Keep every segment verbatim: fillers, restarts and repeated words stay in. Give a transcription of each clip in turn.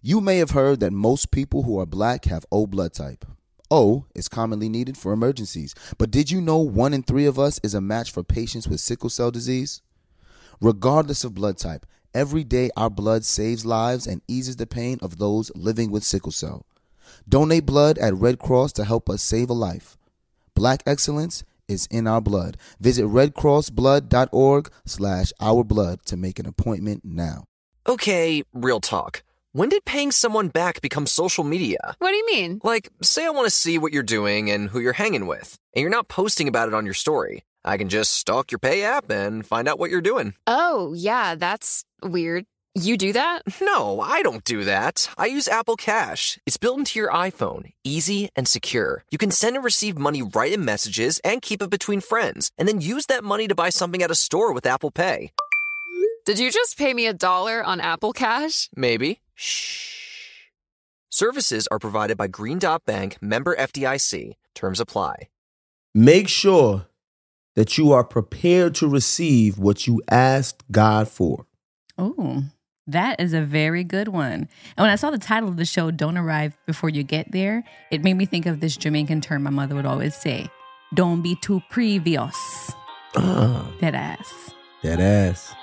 You may have heard that most people who are black have O blood type. O is commonly needed for emergencies, but did you know one in three of us is a match for patients with sickle cell disease? Regardless of blood type, every day our blood saves lives and eases the pain of those living with sickle cell. Donate blood at Red Cross to help us save a life. Black excellence is in our blood. Visit redcrossblood.org slash our blood to make an appointment now. Okay, real talk. When did paying someone back become social media? What do you mean? Like, say I want to see what you're doing and who you're hanging with, and you're not posting about it on your story. I can just stalk your Pay app and find out what you're doing. Oh, yeah, that's weird. You do that? No, I don't do that. I use Apple Cash. It's built into your iPhone, easy and secure. You can send and receive money right in messages and keep it between friends, and then use that money to buy something at a store with Apple Pay. Did you just pay me a dollar on Apple Cash? Maybe. Shh. Services are provided by Green Dot Bank, member F D I C. Terms apply. Make sure that you are prepared to receive what you asked God for. Oh, that is a very good one. And when I saw the title of the show, Don't Arrive Before You Get There, it made me think of this Jamaican term my mother would always say, don't be too previous. Uh, That ass. that ass.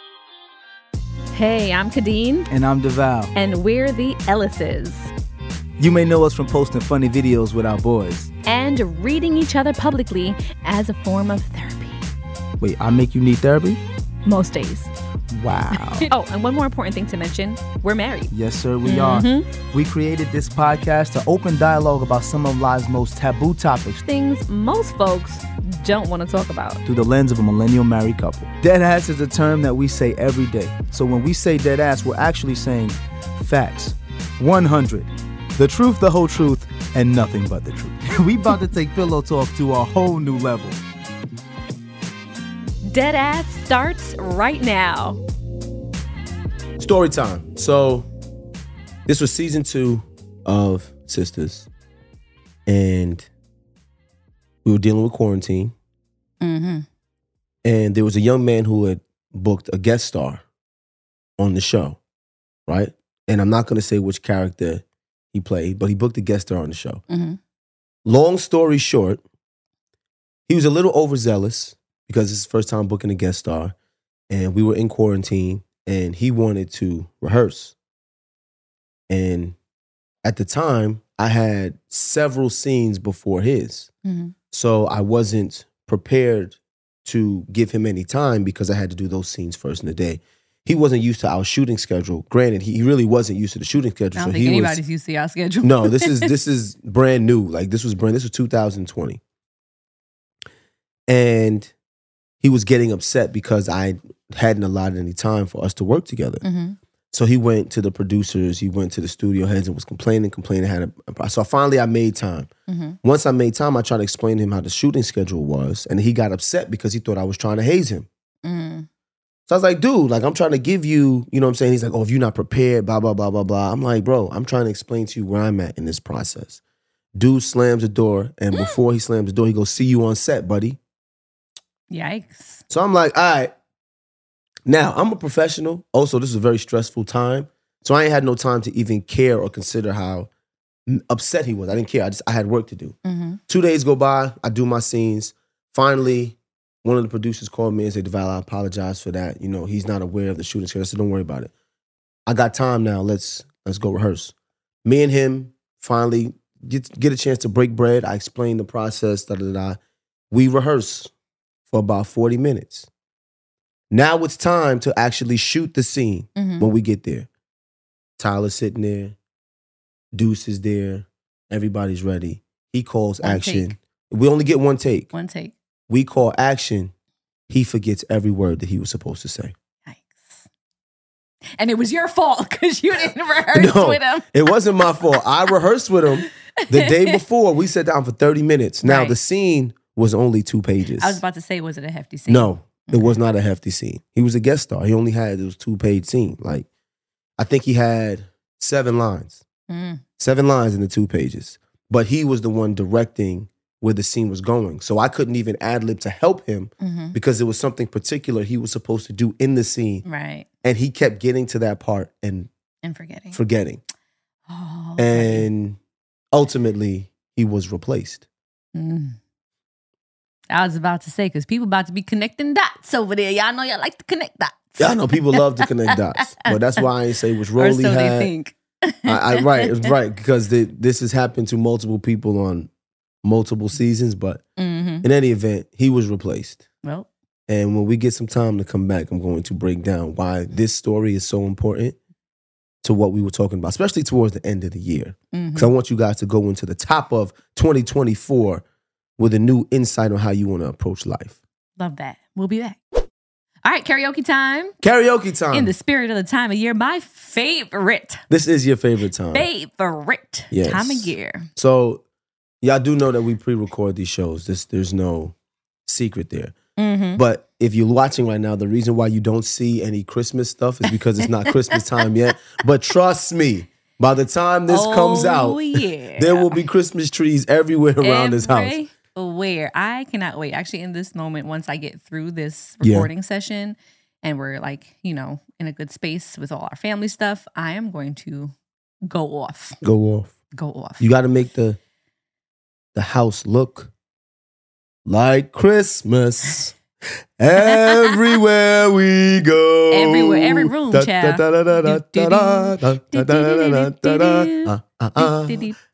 Hey, I'm Kadeen. And I'm DeVal. And we're the Ellises. You may know us from posting funny videos with our boys. And reading each other publicly as a form of therapy. Wait, I make you need therapy? Most days. Wow. Oh, and one more important thing to mention. We're married. Yes, sir, we Mm-hmm. are. We created this podcast to open dialogue about some of life's most taboo topics Things most folks don't want to talk about. through the lens of a millennial married couple. Dead ass is a term that we say every day. So when we say dead ass, we're actually saying facts. one hundred. The truth, the whole truth, and nothing but the truth. We about to take pillow talk to a whole new level. Dead Ass starts right now. Story time. So this was season two of Sisters, and we were dealing with quarantine. Mm-hmm. And there was a young man who had booked a guest star on the show, right? And I'm not going to say which character he played, but he booked a guest star on the show. Mm-hmm. Long story short, he was a little overzealous because it's his first time booking a guest star, and we were in quarantine, and he wanted to rehearse. And at the time, I had several scenes before his. Mm-hmm. So I wasn't prepared to give him any time because I had to do those scenes first in the day. He wasn't used to our shooting schedule. Granted, he, he really wasn't used to the shooting schedule. I don't so think he anybody's was, used to y'all schedule. No, this is this is brand new. Like this was brand. This was two thousand twenty, and he was getting upset because I hadn't allotted any time for us to work together. Mm-hmm. So he went to the producers, he went to the studio heads and was complaining, complaining. Had a, so finally I made time. Mm-hmm. Once I made time, I tried to explain to him how the shooting schedule was, and he got upset because he thought I was trying to haze him. Mm. So I was like, dude, like I'm trying to give you, you know what I'm saying? He's like, oh, if you're not prepared, blah, blah, blah, blah, blah. I'm like, bro, I'm trying to explain to you where I'm at in this process. Dude slams the door, and before he slams the door, he goes, see you on set, buddy. Yikes. So I'm like, all right. Now, I'm a professional. Also, this is a very stressful time. So I ain't had no time to even care or consider how upset he was. I didn't care. I just I had work to do. Mm-hmm. Two days go by. I do my scenes. Finally, one of the producers called me and said, DeVal, I apologize for that. You know, he's not aware of the shooting schedule. I said, don't worry about it. I got time now. Let's let's go rehearse. Me and him finally get, get a chance to break bread. I explain the process, da da da. We rehearse for about forty minutes. Now it's time to actually shoot the scene Mm-hmm. when we get there. Tyler's sitting there. Deuce is there. Everybody's ready. He calls One action. take. We only get one take. One take. We call action. He forgets every word that he was supposed to say. Yikes. And it was your fault because you didn't rehearse No, with him. it wasn't my fault. I rehearsed with him the day before. We sat down for thirty minutes. Now, Right. the scene was only two pages. I was about to say, was it a hefty scene? No, it was not a hefty scene. He was a guest star. He only had, it was two-page scene. Like, I think he had seven lines. Mm. Seven lines in the two pages. But he was the one directing where the scene was going. So I couldn't even ad-lib to help him Mm-hmm. because there was something particular he was supposed to do in the scene. Right. And he kept getting to that part and And forgetting. forgetting. Okay. And ultimately, he was replaced. Mm. I was about to say, because people about to be connecting dots over there. Y'all know y'all like to connect dots. Yeah, I know people love to connect dots, but that's why I ain't say which Or role so he they had. think. I, I, right, right, because the, this has happened to multiple people on multiple seasons, but Mm-hmm. in any event, he was replaced. Well, And when we get some time to come back, I'm going to break down why this story is so important to what we were talking about, especially towards the end of the year. Because mm-hmm. I want you guys to go into the top of twenty twenty-four with a new insight on how you want to approach life. Love that. We'll be back. All right, karaoke time. Karaoke time. In the spirit of the time of year, my favorite, This is your favorite time. favorite Yes. time of year. So y'all do know that we pre-record these shows. This, there's no secret there. Mm-hmm. But if you're watching right now, the reason why you don't see any Christmas stuff is because it's not Christmas time yet. But trust me, by the time this oh, comes out, yeah. there will be Christmas trees everywhere around this house. Everywhere. I cannot wait. Actually, in this moment, once I get through this Yeah. recording session and we're like, you know, in a good space with all our family stuff, I am going to go off. Go off. Go off. You got to make the the house look like Christmas. Everywhere we go. Everywhere, every room, Da- child. da- da- da- da- da- da- da- da- da- da- da- uh, uh, uh.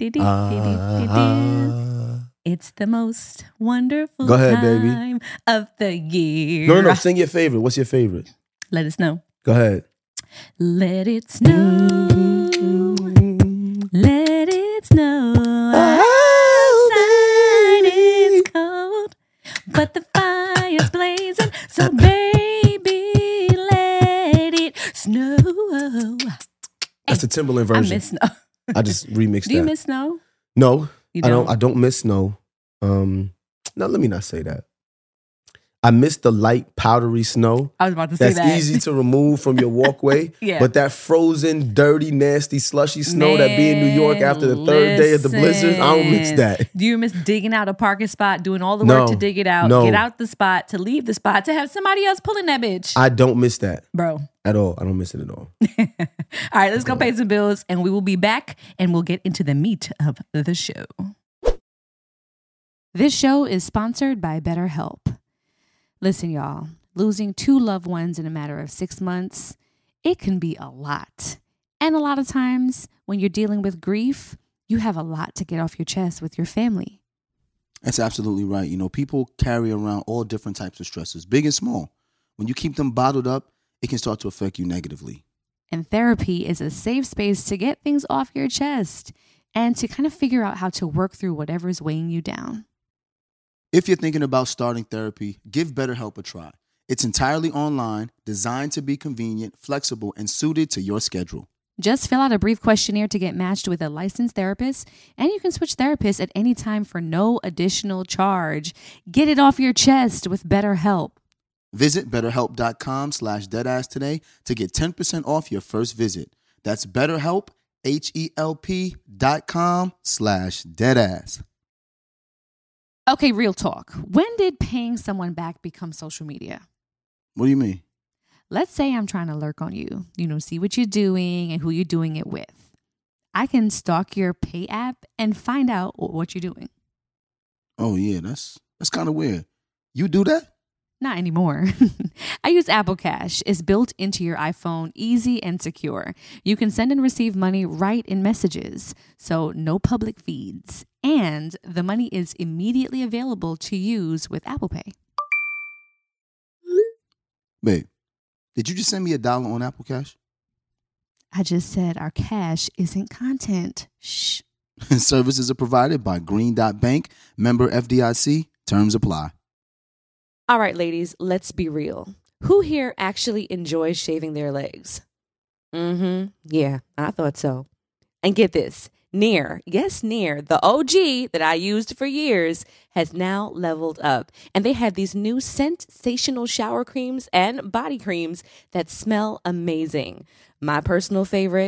Ah. It's the most wonderful Go ahead, baby. time of the year. No, no, no. Sing your favorite. What's your favorite? Let us know. Go ahead. Let it snow. Let it snow. Outside it's cold, but the fire's blazing. So baby, let it snow. That's the Timberland I version. miss snow. I just remixed Do you that. miss snow? No, You I don't? don't. I don't miss snow. Um, no, let me not say that. I miss the light, powdery snow. I was about to say That's that. easy to remove from your walkway. Yeah. But that frozen, dirty, nasty, slushy snow that be in New York after the third day of the blizzard, I don't miss that. Do you miss digging out a parking spot, doing all the No. work to dig it out, No. get out the spot, to leave the spot, to have somebody else pulling that bitch? I don't miss that Bro. at all. I don't miss it at all. All right, let's go pay some bills and we will be back and we'll get into the meat of the show. This show is sponsored by BetterHelp. Listen, y'all, losing two loved ones in a matter of six months, it can be a lot. And a lot of times when you're dealing with grief, you have a lot to get off your chest with your family. That's absolutely right. You know, people carry around all different types of stresses, big and small. When you keep them bottled up, it can start to affect you negatively. And therapy is a safe space to get things off your chest and to kind of figure out how to work through whatever's weighing you down. If you're thinking about starting therapy, give BetterHelp a try. It's entirely online, designed to be convenient, flexible, and suited to your schedule. Just fill out a brief questionnaire to get matched with a licensed therapist, and you can switch therapists at any time for no additional charge. Get it off your chest with BetterHelp. Visit betterhelp.com slash deadass today to get ten percent off your first visit. That's BetterHelp, H-E-L-P dot com slash deadass. Okay, real talk. When did paying someone back become social media? What do you mean? Let's say I'm trying to lurk on you, you know, see what you're doing and who you're doing it with. I can stalk your pay app and find out what you're doing. Oh, yeah, that's that's kind of weird. You do that? Not anymore. I use Apple Cash. It's built into your iPhone, easy and secure. You can send and receive money right in messages, so no public feeds. And the money is immediately available to use with Apple Pay. Babe, did you just send me a dollar on Apple Cash? I just said our cash isn't content. Shh. Services are provided by Green Dot Bank, member F D I C. Terms apply. All right, ladies, let's be real. Who here actually enjoys shaving their legs? Mm-hmm. Yeah, I thought so. And get this. Nair, yes, Nair, the O G that I used for years, has now leveled up. And they have these new sensational shower creams and body creams that smell amazing. My personal favorite,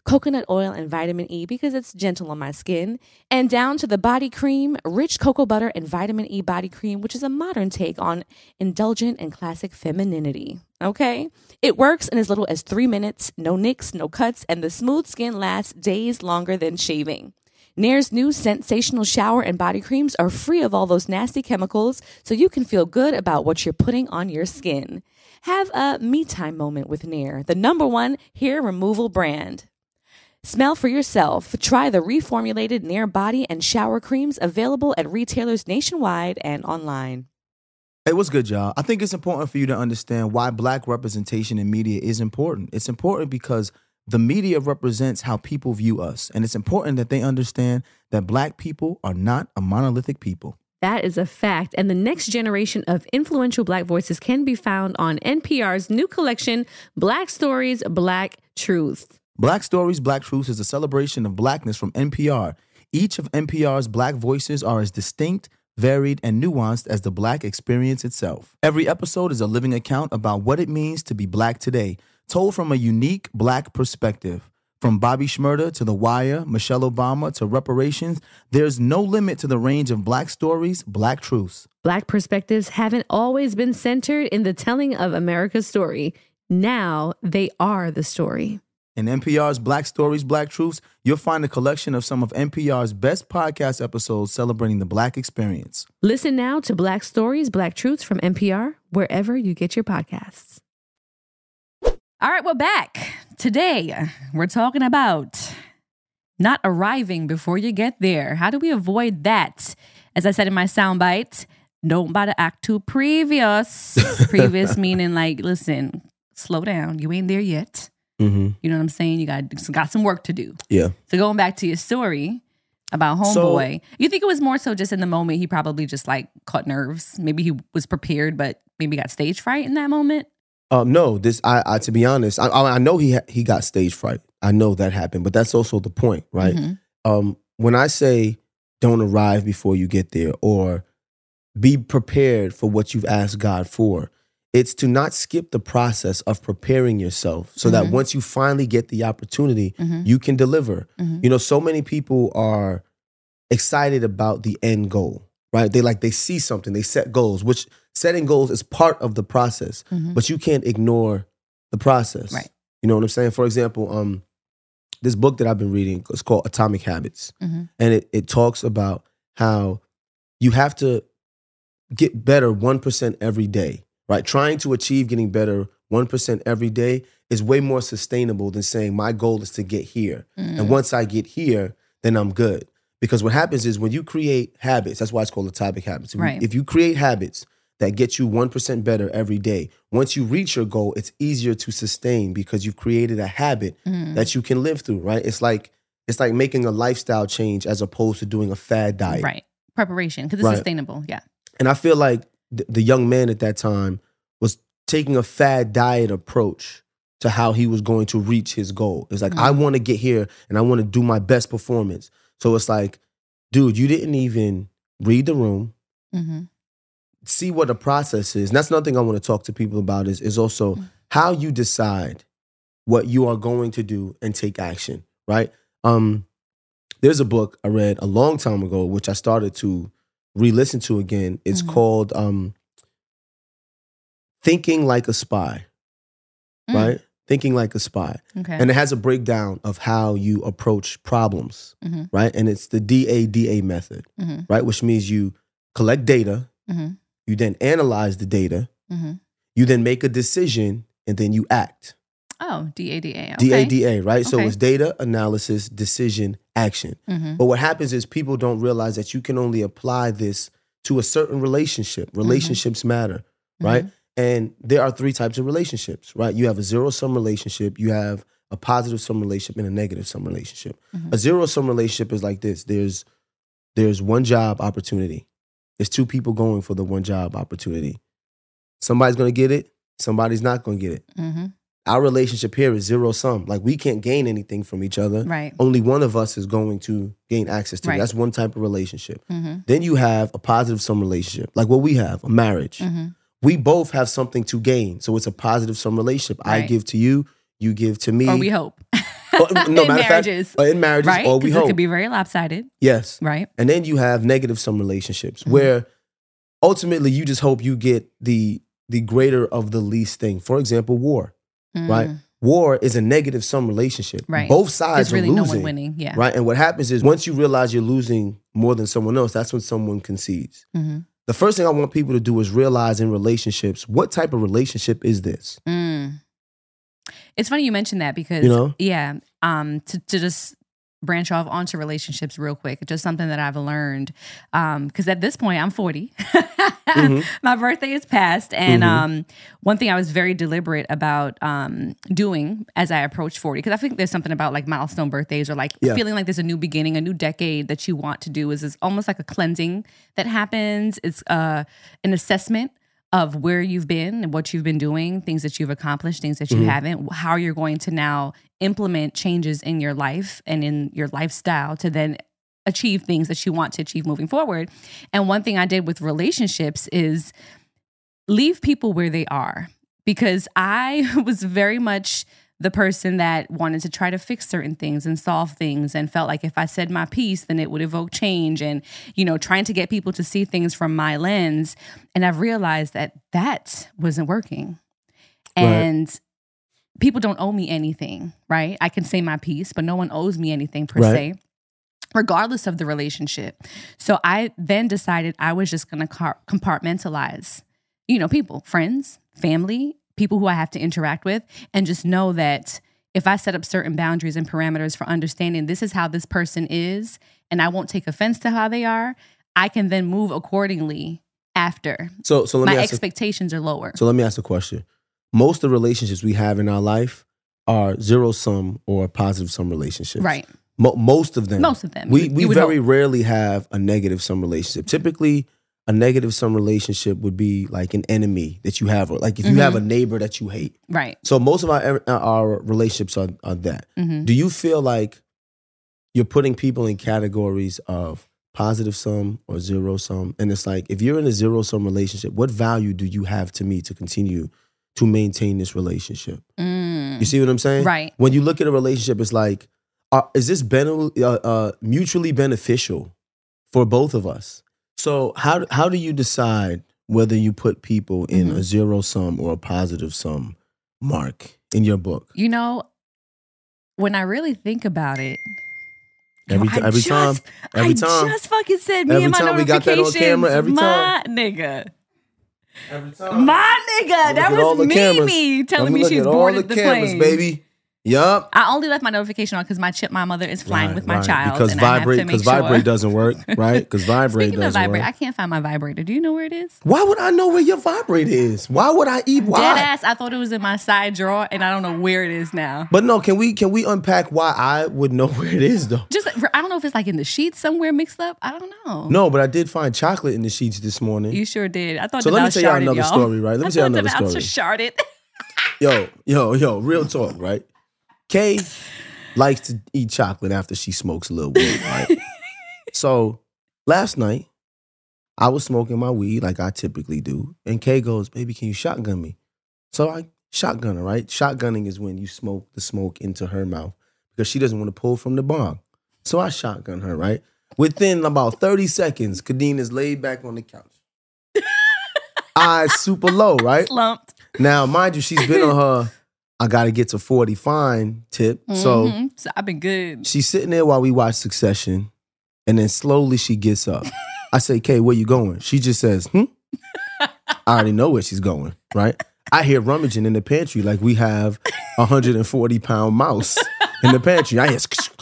coconut oil and vitamin E because it's gentle on my skin, and down to the body cream, rich cocoa butter and vitamin E body cream, which is a modern take on indulgent and classic femininity. Okay? It works in as little as three minutes, no nicks, no cuts, and the smooth skin lasts days longer than shaving. Nair's new sensational shower and body creams are free of all those nasty chemicals, so you can feel good about what you're putting on your skin. Have a me time moment with Nair, the number one hair removal brand. Smell for yourself. Try the reformulated Nair body and shower creams available at retailers nationwide and online. Hey, what's good, y'all? I think it's important for you to understand why black representation in media is important. It's important because the media represents how people view us, and it's important that they understand that black people are not a monolithic people. That is a fact, and the next generation of influential black voices can be found on N P R's new collection, Black Stories, Black Truth. Black Stories, Black Truths is a celebration of blackness from N P R. Each of N P R's black voices are as distinct, varied, and nuanced as the black experience itself. Every episode is a living account about what it means to be black today, told from a unique black perspective. From Bobby Shmurda to The Wire, Michelle Obama to reparations, there's no limit to the range of black stories, black truths. Black perspectives haven't always been centered in the telling of America's story. Now they are the story. In N P R's Black Stories, Black Truths, you'll find a collection of some of N P R's best podcast episodes celebrating the black experience. Listen now to Black Stories, Black Truths from N P R, wherever you get your podcasts. All right, we're back. Today, we're talking about not arriving before you get there. How do we avoid that? As I said in my soundbite, don't bother act too previous. Previous meaning like, listen, slow down. You ain't there yet. Mm-hmm. You know what I'm saying? You got, got some work to do. Yeah. So going back to your story about Homeboy, so, you think it was more so just in the moment he probably just like caught nerves? Maybe he was prepared, but maybe got stage fright in that moment? Um, no, this I, I to be honest, I, I know he ha- he got stage fright. I know that happened, but that's also the point, right? Mm-hmm. Um, when I say don't arrive before you get there, or be prepared for what you've asked God for, it's to not skip the process of preparing yourself so mm-hmm. that once you finally get the opportunity, mm-hmm. you can deliver. Mm-hmm. You know, so many people are excited about the end goal, right? They like they see something, they set goals, which setting goals is part of the process, mm-hmm. but you can't ignore the process. Right. You know what I'm saying? For example, um, this book that I've been reading is called Atomic Habits. Mm-hmm. And it, it talks about how you have to get better one percent every day, right? Trying to achieve getting better one percent every day is way more sustainable than saying my goal is to get here. Mm-hmm. And once I get here, then I'm good. Because what happens is when you create habits, that's why it's called Atomic Habits. If, right. you, if you create habits that get you one percent better every day, once you reach your goal, it's easier to sustain because you've created a habit mm. that you can live through, right? It's like it's like making a lifestyle change as opposed to doing a fad diet. Right. Preparation, because it's right. sustainable, yeah. And I feel like th- the young man at that time was taking a fad diet approach to how he was going to reach his goal. It's like, mm. I want to get here and I want to do my best performance. So it's like, dude, you didn't even read the room, mm-hmm. see what the process is. And that's another thing I want to talk to people about is, is also mm-hmm. how you decide what you are going to do and take action, right? Um, there's a book I read a long time ago, which I started to re-listen to again. It's mm-hmm. called um, Thinking Like a Spy, mm. right? Thinking Like a Spy. Okay. And it has a breakdown of how you approach problems, mm-hmm. right? And it's the D A D A method, mm-hmm. right? Which means you collect data, mm-hmm. you then analyze the data, mm-hmm. you then make a decision, and then you act. Oh, D A D A. Okay. D A D A, right? Okay. So it's data, analysis, decision, action. Mm-hmm. But what happens is people don't realize that you can only apply this to a certain relationship. Relationships mm-hmm. matter, right? Mm-hmm. And there are three types of relationships, right? You have a zero-sum relationship, you have a positive-sum relationship, and a negative-sum relationship. Mm-hmm. A zero-sum relationship is like this. There's there's one job opportunity. There's two people going for the one job opportunity. Somebody's going to get it. Somebody's not going to get it. Mm-hmm. Our relationship here is zero-sum. Like, we can't gain anything from each other. Right. Only one of us is going to gain access to right. it. That's one type of relationship. Mm-hmm. Then you have a positive-sum relationship, like what we have, a marriage. Mm-hmm. We both have something to gain. So it's a positive-sum relationship. Right. I give to you, you give to me. Or we hope. Or, no, in matter of fact, marriages. or in marriages, Right? or we 'Cause it hope. could be very lopsided. Yes. Right. And then you have negative sum relationships Mm-hmm. where ultimately you just hope you get the the greater of the least thing. For example, war. Right? War is a negative sum relationship. Right. Both sides There's really are no losing. one winning. Yeah. Right? And what happens is once you realize you're losing more than someone else, that's when someone concedes. Mm-hmm. The first thing I want people to do is realize in relationships, what type of relationship is this? Mm. It's funny you mentioned that because, You know? yeah, um, to, to just branch off onto relationships real quick, just something that I've learned. Because at this point, I'm forty. Mm-hmm. My birthday is past. And Mhm. um, one thing I was very deliberate about um, doing as I approached forty, because I think there's something about like milestone birthdays or like Yeah. feeling like there's a new beginning, a new decade that you want to do is, is almost like a cleansing that happens. It's uh, an assessment of where you've been and what you've been doing, things that you've accomplished, things that you Mhm. haven't, how you're going to now implement changes in your life and in your lifestyle to then achieve things that you want to achieve moving forward. And one thing I did with relationships is leave people where they are, because I was very much the person that wanted to try to fix certain things and solve things and felt like if I said my piece, then it would evoke change and, you know, trying to get people to see things from my lens. And I've realized that that wasn't working. And people don't owe me anything, right? I can say my piece, but no one owes me anything per Right. se, regardless of the relationship. So I then decided I was just going to car- compartmentalize, you know, people, friends, family, people who I have to interact with, and just know that if I set up certain boundaries and parameters for understanding this is how this person is, and I won't take offense to how they are, I can then move accordingly after. So so let me My ask a- expectations are lower. So let me ask a question. Most of the relationships we have in our life are zero sum or positive sum relationships. Right. Mo- most of them. Most of them. We You- we you would very hope. rarely have a negative sum relationship. Typically, a negative sum relationship would be like an enemy that you have, or like if you have a neighbor that you hate. Right. So most of our our relationships are, are that. Mhm. Do you feel like you're putting people in categories of positive sum or zero sum? And it's like, if you're in a zero sum relationship, what value do you have to me to continue to maintain this relationship? Mm. You see what I'm saying? Right. When you look at a relationship, it's like, uh, is this ben- uh, uh, mutually beneficial for both of us? So how how do you decide whether you put people in Mhm. a zero sum or a positive sum mark in your book? You know, when I really think about it, Every yo, ti- I every just- time, every I time. just fucking said me Every and my time we got that on notifications. camera, every my nigga. Every time. My nigga. That was Mimi telling me she's boarded the, plane. baby. Yup. I only left my notification on because my chip, my mother is flying Right, with my right. child. Because and vibrate, I have to make because vibrate sure. doesn't work, right? Because vibrate Speaking of doesn't vibrate, work. I can't find my vibrator. Do you know where it is? Why would I know where your vibrator is? Why would I eat? Why? Dead ass. I thought it was in my side drawer, and I don't know where it is now. But no, can we can we unpack why I would know where it is though? Just, I don't know if it's like in the sheets somewhere mixed up. I don't know. No, but I did find chocolate in the sheets this morning. You sure did. I thought So the let me mouse tell y'all sharded, another y'all. story, right? Let me I tell y'all thought the another mouse story. just sharded. Yo, yo, yo, real talk, right? Kay likes to eat chocolate after she smokes a little weed, right? So last night, I was smoking my weed like I typically do, and Kay goes, "Baby, can you shotgun me?" So I shotgun her, right? Shotgunning is when you smoke the smoke into her mouth because she doesn't want to pull from the bong. So I shotgun her, right? Within about thirty seconds, Kadeen is laid back on the couch. Eyes super low, right? Slumped. Now, mind you, she's been on her I gotta get to forty fine tip. So Mhm. So I've been good. she's sitting there while we watch Succession, and then slowly she gets up. I say, Kay, where you going? She just says, hmm? I already know where she's going, right? I hear rummaging in the pantry like we have a one hundred forty pound mouse in the pantry. I hear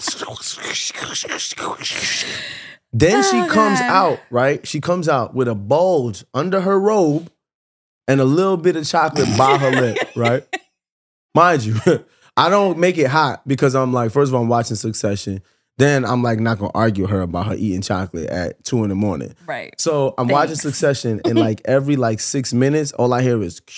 Then she Oh, comes God. out, right? She comes out with a bulge under her robe and a little bit of chocolate by her lip, right? Mind you, I don't make it hot because I'm like, first of all, I'm watching Succession. Then I'm like not gonna argue with her about her eating chocolate at two in the morning. Right. So I'm watching Thanks. Succession, and like every like six minutes, all I hear is,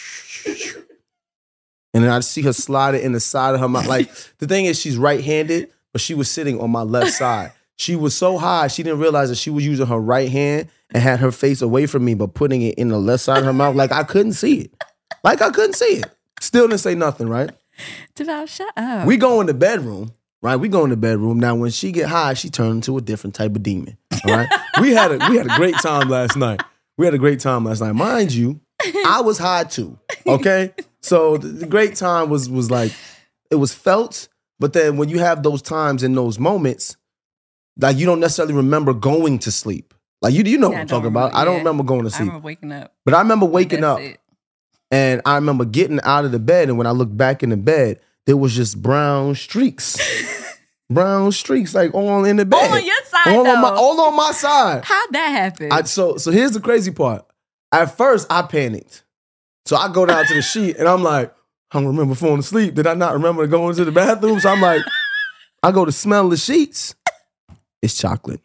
and then I see her slide it in the side of her mouth. Like the thing is, she's right-handed, but she was sitting on my left side. She was so high, she didn't realize that she was using her right hand and had her face away from me, but putting it in the left side of her mouth. Like I couldn't see it. Like I couldn't see it. Still didn't say nothing, right? Deval, shut up. We go in the bedroom, right? We go in the bedroom. Now, when she get high, she turns into a different type of demon. All right. we had a we had a great time last night. We had a great time last night. Mind you, I was high too. Okay. So the, the great time was was like it was felt, but then when you have those times and those moments, like you don't necessarily remember going to sleep. Like you, you know Yeah, what I I'm don't talking about. remember- I don't yeah. remember going to I sleep, remember waking up. but I remember waking That's up. it. And I remember getting out of the bed, and when I looked back in the bed, there was just brown streaks. brown streaks, like all in the bed. All on your side, all on my, though. all on my side. How'd that happen? I, so, so here's the crazy part. At first, I panicked. So I go down to the sheet, and I'm like, I don't remember falling asleep. Did I not remember going to the bathroom? So I'm like, I go to smell the sheets. It's chocolate.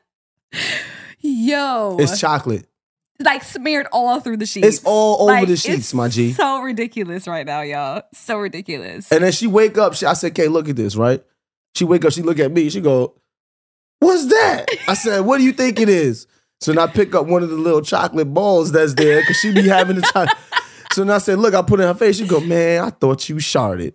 Yo. It's chocolate. like smeared all through the sheets. It's all over Like, the sheets, it's my G. So ridiculous right now, y'all. So ridiculous. And then she wake up. She, I said, "Okay, look at this, right?" She wake up. She look at me. She go, "What's that?" I said, "What do you think it is?" So then I pick up one of the little chocolate balls that's there because she be having the chocolate. So then I said, "Look," I put it in her face. She go, "Man, I thought you sharded."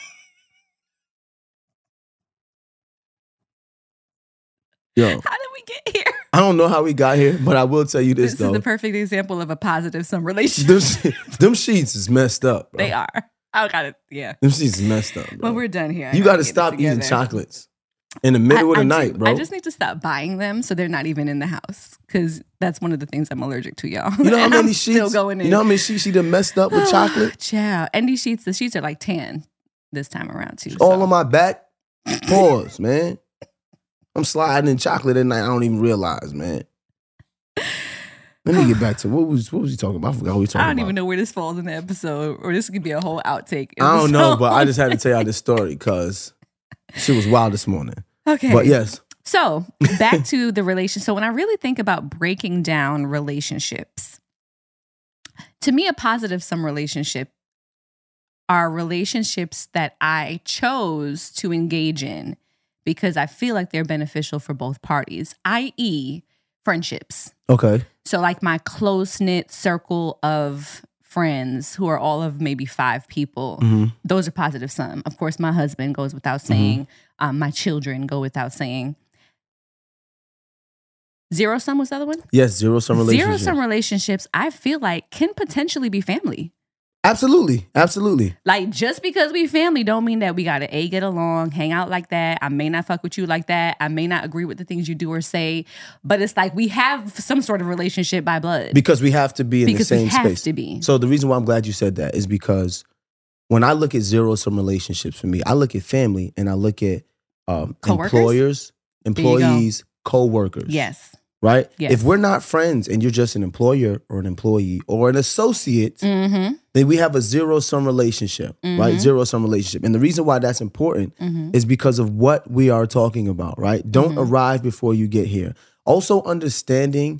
Yo, How did we get here? I don't know how we got here, but I will tell you this, This though. is the perfect example of a positive sum relationship. them, them sheets is messed up, bro. They are. I got it. Yeah. Them sheets is messed up, bro. But we're done here. I You gotta got to get it stop eating together. chocolates in the middle I- of the I night, do. bro. I just need to stop buying them so they're not even in the house because that's one of the things I'm allergic to, y'all. You know how And many I'm sheets? Still going in. You know how many sheets she done messed up with chocolate? Child. And these sheets, the sheets are like tan this time around too. All so. on my back. Pause, man. I'm sliding in chocolate at night. I don't even realize, man. Let me get back to what was what was he talking about? I forgot what we were talking I don't about. even know where this falls in the episode, or this could be a whole outtake. I don't know, but I episode. just had to tell y'all this story because shit was wild this morning. Okay. But yes, So back to the relation. So when I really think about breaking down relationships, to me, a positive sum relationship are relationships that I chose to engage in because I feel like they're beneficial for both parties, that is friendships. okay. So like my close-knit circle of friends who are all of maybe five people, Mm-hmm. those are positive sum. Of course, my husband goes without saying. Um, my children go without saying. Zero sum was the other one? Yes, zero sum relationship. Zero sum relationships, I feel like, can potentially be family. Absolutely, absolutely. Like, just because we family don't mean that we got to A, get along, hang out like that. I may not fuck with you like that. I may not agree with the things you do or say. But it's like we have some sort of relationship by blood. Because we have to be in Because the we same have space. to be. So the reason why I'm glad you said that is because when I look at zero sum relationships for me, I look at family and I look at um, Coworkers? employers, you go. employees, co-workers. Yes. Right? Yes. If we're not friends and you're just an employer or an employee or an associate, Mm-hmm. then we have a zero sum relationship, right? Mhm. Zero sum relationship. And the reason why that's important Mm-hmm. is because of what we are talking about, right? Don't Mhm. arrive before you get here. Also understanding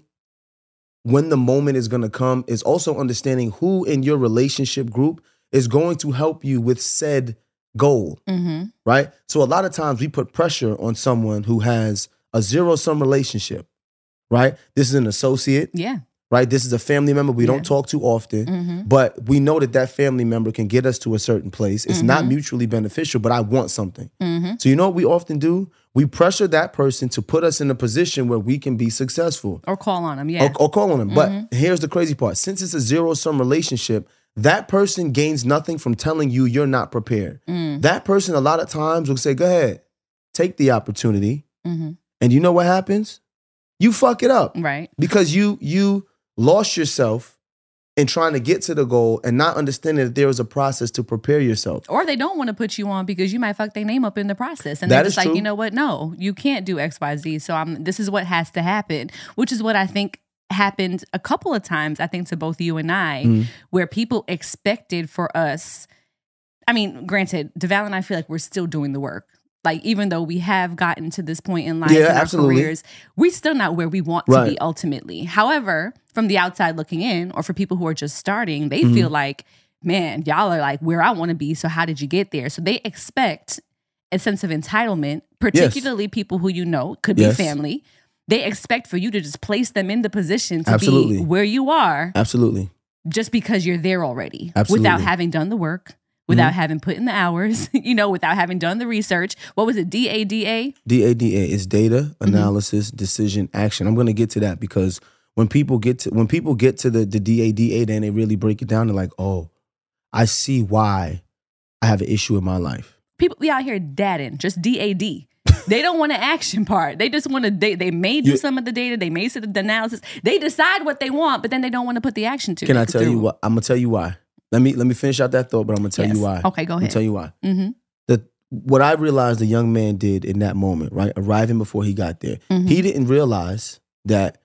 when the moment is going to come is also understanding who in your relationship group is going to help you with said goal, Mm-hmm. right? So a lot of times we put pressure on someone who has a zero sum relationship, right? This is an associate, Yeah. right? This is a family member we Yeah. don't talk to often, Mm-hmm. but we know that that family member can get us to a certain place. It's not Mhm. mutually beneficial, but I want something. Mm-hmm. So you know what we often do? We pressure that person to put us in a position where we can be successful Or call on them. Yeah. or, or call on them. Mhm. But here's the crazy part. Since it's a zero-sum relationship, that person gains nothing from telling you you're not prepared. Mm. That person a lot of times will say, go ahead, take the opportunity. Mm-hmm. And you know what happens? You fuck it up Right. because you you lost yourself in trying to get to the goal and not understanding that there is a process to prepare yourself. Or they don't want to put you on because you might fuck their name up in the process. And That they're is just like, true. you know what? No, you can't do X, Y, Z. So I'm this is what has to happen, which is what I think happened a couple of times, I think, to both you and I, Mhm. where people expected for us. I mean, granted, DeVal and I feel like we're still doing the work. Like, even though we have gotten to this point in life Yeah, in our absolutely. careers, we're still not where we want to Right. be ultimately. However, from the outside looking in, or for people who are just starting, they Mhm. feel like, man, y'all are like where I want to be. So how did you get there? So they expect a sense of entitlement, particularly people who you know, could Yes. be family. They expect for you to just place them in the position to Absolutely. be where you are Absolutely. just because you're there already Absolutely. without having done the work, without Mm-hmm. having put in the hours, you know, without having done the research. What was it? D A D A? D A D A is data, analysis, decision, action. I'm going to get to that because when people get to when people get to the, the D A D A, then they really break it down. They're like, oh, I see why I have an issue in my life. People be out here dadding, just D A D. They don't want the action part. They just want to, they, they may do You- some of the data. They may sit the analysis. They decide what they want, but then they don't want to put the action to Can it I tell through. you what? I'm going to tell you why. Let me let me finish out that thought, but I'm going to tell Yes. you why. Okay, go I'm ahead. going to tell you why. Mm-hmm. The, what I realized the young man did in that moment, right, arriving before he got there, Mhm. he didn't realize that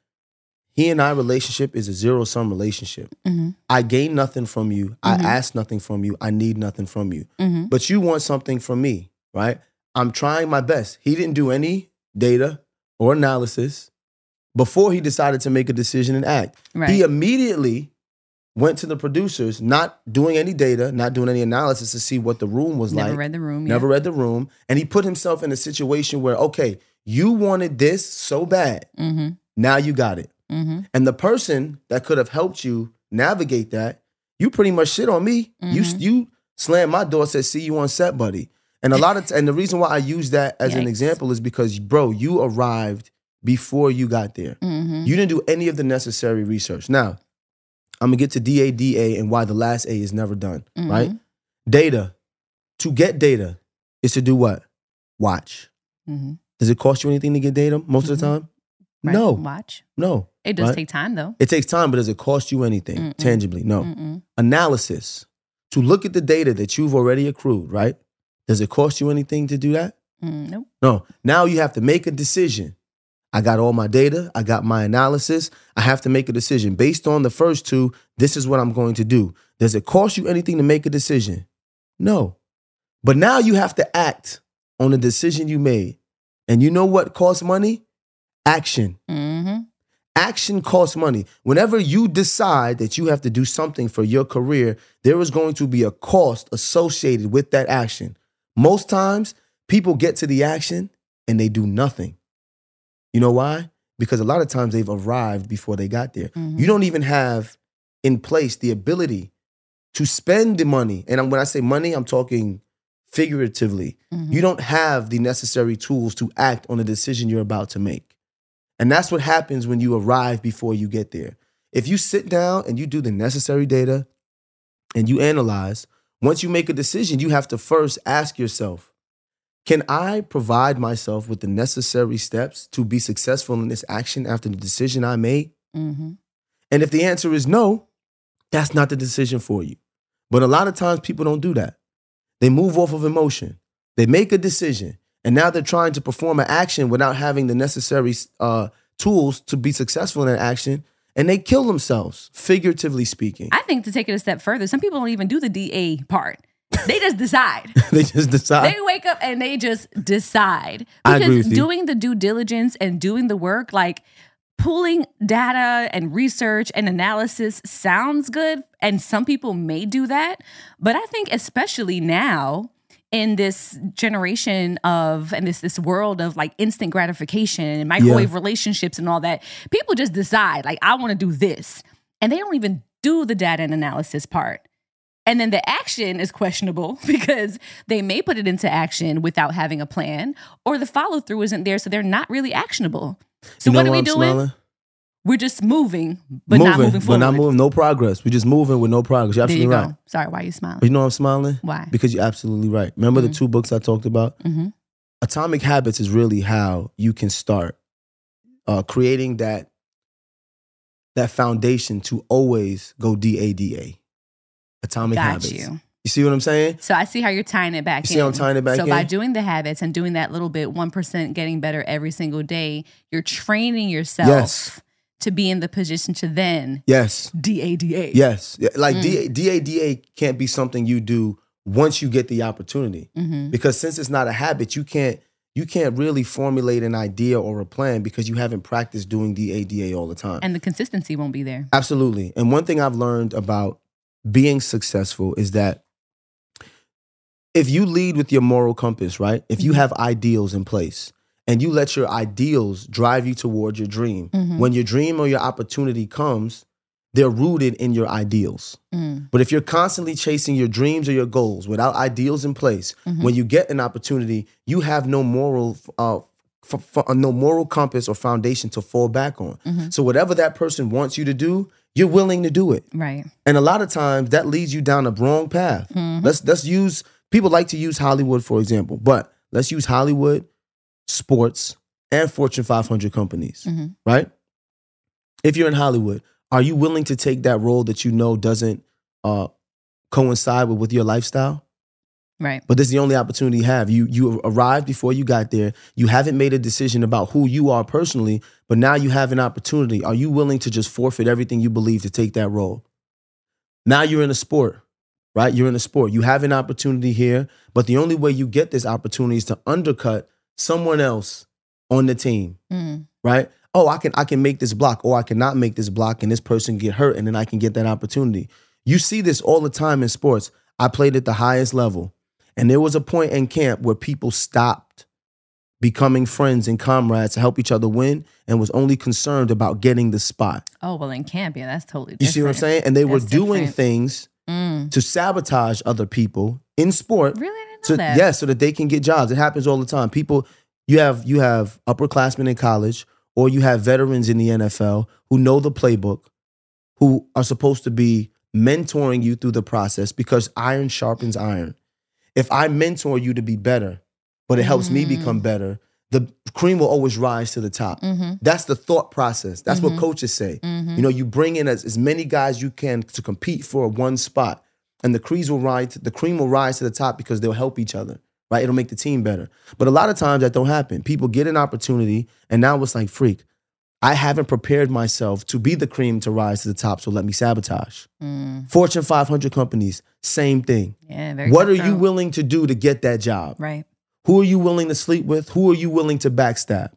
he and I relationship is a zero-sum relationship. Mm-hmm. I gain nothing from you. I Mhm. ask nothing from you. I need nothing from you. Mm-hmm. But you want something from me, right? I'm trying my best. He didn't do any data or analysis before he decided to make a decision and act. Right. He immediately went to the producers, not doing any data, not doing any analysis to see what the room was Never like. read the room. Never yeah. read the room. And he put himself in a situation where, okay, you wanted this so bad. Mm-hmm. Now you got it. Mm-hmm. And the person that could have helped you navigate that, you pretty much shit on me. You Mhm. you slammed my door, said, see you on set, buddy. And a lot of, t- and the reason why I use that as an Yikes. example is because, bro, you arrived before you got there. Mm-hmm. You didn't do any of the necessary research. Now, I'm gonna get to D A D A and why the last A is never done, Mhm. right? Data. To get data is to do what? Watch. Mm-hmm. Does it cost you anything to get data most of the Mhm. time? Right. No, Watch. no. It does Right? take time though. It takes time, but does it cost you anything Mm-mm. tangibly? No. Mm-mm. Analysis. To look at the data that you've already accrued, right? Does it cost you anything to do that? Mm, nope. No. Now you have to make a decision. I got all my data. I got my analysis. I have to make a decision. Based on the first two, this is what I'm going to do. Does it cost you anything to make a decision? No. But now you have to act on the decision you made. And you know what costs money? Action. Mm-hmm. Action costs money. Whenever you decide that you have to do something for your career, there is going to be a cost associated with that action. Most times, people get to the action and they do nothing. You know why? Because a lot of times they've arrived before they got there. Mhm. You don't even have in place the ability to spend the money. And when I say money, I'm talking figuratively. Mhm. You don't have the necessary tools to act on the decision you're about to make. And that's what happens when you arrive before you get there. If you sit down and you do the necessary data and you analyze, once you make a decision, you have to first ask yourself, can I provide myself with the necessary steps to be successful in this action after the decision I made? Mm-hmm. And if the answer is no, that's not the decision for you. But a lot of times people don't do that. They move off of emotion. They make a decision, and now they're trying to perform an action without having the necessary uh, tools to be successful in that action, and they kill themselves, figuratively speaking. I think to take it a step further, some people don't even do the D A part. They just decide. They just decide. They wake up and they just decide. I Because agree with you. doing the due diligence and doing the work, like pulling data and research and analysis sounds good. And some people may do that. But I think especially now in this generation of, and this this world of like instant gratification and microwave relationships and all that, people just decide like, I want to do this. And they don't even do the data and analysis part. And then the action is questionable because they may put it into action without having a plan, or the follow through isn't there, so they're not really actionable. So You know what are why we I'm doing? smiling? We're just moving, but not moving but forward. not moving, no progress. We're just moving with no progress. You're There absolutely you right. go. Sorry, why are you smiling? You know why I'm smiling? Why? Because you're absolutely right. Remember the two books I talked about? Mm-hmm. Atomic Habits is really how you can start uh, creating that, that foundation to always go D A D A. Atomic Got Habits. you. You see what I'm saying? So I see how you're tying it back You in. see how I'm tying it back so in? by doing the habits and doing that little bit, one percent getting better every single day, you're training yourself Yes. to be in the position to then Yes. D A D A. Yes. Yeah, Like Mm. D A D A D A can't be something you do once you get the opportunity. Mm-hmm. Because since it's not a habit, you can't you can't really formulate an idea or a plan because you haven't practiced doing D A D A all the time. And the consistency won't be there. Absolutely. And one thing I've learned about being successful is that if you lead with your moral compass, right? If you Mhm. have ideals in place and you let your ideals drive you towards your dream, Mhm. when your dream or your opportunity comes, they're rooted in your ideals. Mm. But if you're constantly chasing your dreams or your goals without ideals in place, Mm-hmm. when you get an opportunity, you have no moral, uh, f- f- no moral compass or foundation to fall back on. Mm-hmm. So whatever that person wants you to do, you're willing to do it. Right. And a lot of times that leads you down a wrong path. Mm-hmm. Let's let's use people like to use Hollywood, for example, but let's use Hollywood, sports, and Fortune five hundred companies, Mm-hmm. right? If you're in Hollywood, are you willing to take that role that you know doesn't uh, coincide with, with your lifestyle? Right. But this is the only opportunity you have. You you arrived before you got there. You haven't made a decision about who you are personally, but now you have an opportunity. Are you willing to just forfeit everything you believe to take that role? Now you're in a sport, right? You're in a sport. You have an opportunity here, but the only way you get this opportunity is to undercut someone else on the team, Mm. right? Oh, I can I can make this block, or I cannot make this block, and this person get hurt, and then I can get that opportunity. You see this all the time in sports. I played at the highest level. And there was a point in camp where people stopped becoming friends and comrades to help each other win and was only concerned about getting the spot. Oh, well, in camp, yeah, that's totally different. You see what I'm saying? And they were That's doing different. things Mm. to sabotage other people in sport. Really? I didn't know So, that. yeah, so that they can get jobs. It happens all the time. People, you have you have upperclassmen in college, or you have veterans in the N F L who know the playbook, who are supposed to be mentoring you through the process, because iron sharpens iron. If I mentor you to be better, but it helps me become better, the cream will always rise to the top. Mm-hmm. That's the thought process. That's Mhm. what coaches say. Mhm. You know, you bring in as, as many guys you can to compete for one spot, and the cream will rise. The cream will rise to the top because they'll help each other. Right? It'll make the team better. But a lot of times that don't happen. People get an opportunity, and now it's like, freak, I haven't prepared myself to be the cream to rise to the top, so let me sabotage. Mm. Fortune five hundred companies, same thing. Yeah, very What are you cutthroat. willing to do to get that job? Right. Who are you willing to sleep with? Who are you willing to backstab?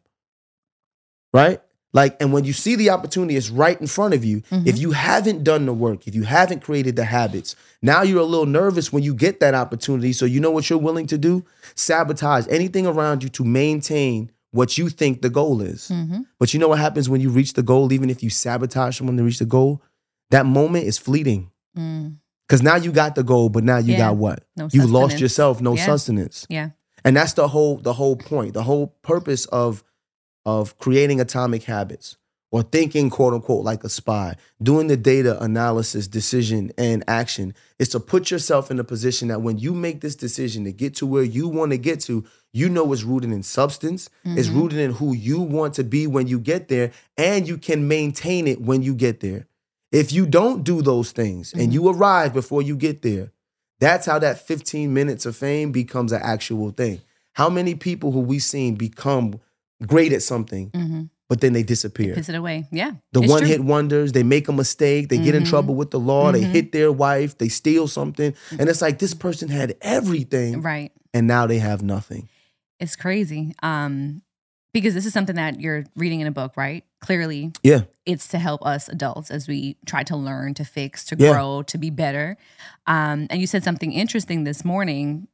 Right? Like, and when you see the opportunity, it's right in front of you. Mhm. If you haven't done the work, if you haven't created the habits, now you're a little nervous when you get that opportunity. So you know what you're willing to do? Sabotage anything around you to maintain what you think the goal is. Mm-hmm. But you know what happens when you reach the goal, even if you sabotage someone to reach the goal? That moment is fleeting. Mm. Because now you got the goal, but now you Yeah. got what? No You lost sustenance. yourself, no Yeah. sustenance. Yeah. And that's the whole the whole point, the whole purpose of of creating atomic habits, or thinking, quote unquote, like a spy, doing the data analysis, decision, and action, is to put yourself in a position that when you make this decision to get to where you want to get to, you know it's rooted in substance, it's Mhm. rooted in who you want to be when you get there, and you can maintain it when you get there. If you don't do those things and you arrive before you get there, that's how that fifteen minutes of fame becomes an actual thing. How many people who we've seen become great at something, Mm-hmm. but then they disappear? Piss it away. Yeah. The It's one true. hit wonders, they make a mistake, they get in Mhm. trouble with the law, they Mhm. hit their wife, they steal something. And it's like, this person had everything Right. and now they have nothing. It's crazy. Um, because this is something that you're reading in a book, right? Clearly, Yeah. it's to help us adults as we try to learn, to fix, to Yeah. grow, to be better. Um, and you said something interesting this morning.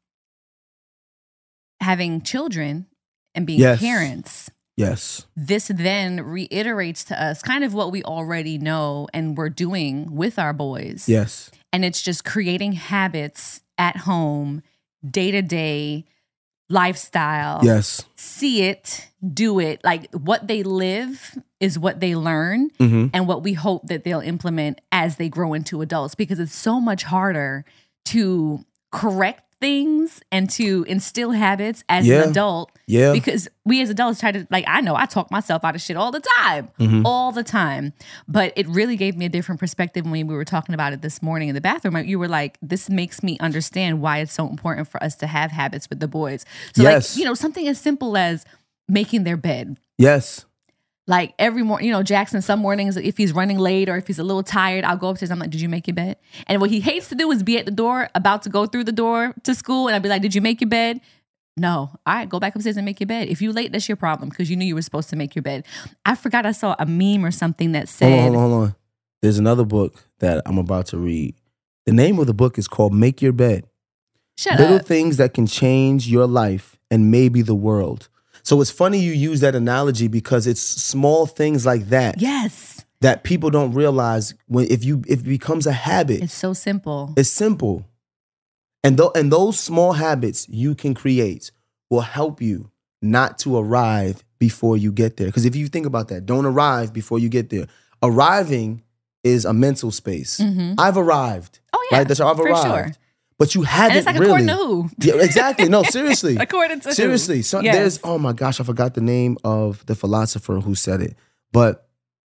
Having children and being Yes. parents, Yes. this then reiterates to us kind of what we already know and we're doing with our boys. Yes. And it's just creating habits at home, day to day lifestyle. Yes. See it, do it. Like what they live is what they learn Mm-hmm. and what we hope that they'll implement as they grow into adults, because it's so much harder to correct things and to instill habits as Yeah. an adult. Yeah. Because we as adults try to, like, I know I talk myself out of shit all the time, Mhm. all the time. But it really gave me a different perspective when we were talking about it this morning in the bathroom. You were like, this makes me understand why it's so important for us to have habits with the boys. So, Yes. like, you know, something as simple as making their bed. Yes. Like every morning, you know, Jackson, some mornings, if he's running late or if he's a little tired, I'll go upstairs. I'm like, did you make your bed? And what he hates to do is be at the door, about to go through the door to school. And I'd be like, did you make your bed? No. All right, go back upstairs and make your bed. If you're late, that's your problem because you knew you were supposed to make your bed. I forgot I saw a meme or something that said, Hold on, hold on, hold on. There's another book that I'm about to read. The name of the book is called Make Your Bed. shut Little up. things that can change your life and maybe the world. So it's funny you use that analogy because it's small things like that Yes. that people don't realize when if you if it becomes a habit. It's so simple. It's simple. And th- and those small habits you can create will help you not to arrive before you get there. Because if you think about that, don't arrive before you get there. Arriving is a mental space. Mm-hmm. I've arrived. Oh yeah, right? That's how I've for arrived. sure. But you haven't And it's like really. according to who? Yeah, exactly. No, seriously. According to who? seriously. So Yes. there's oh my gosh, I forgot the name of the philosopher who said it. But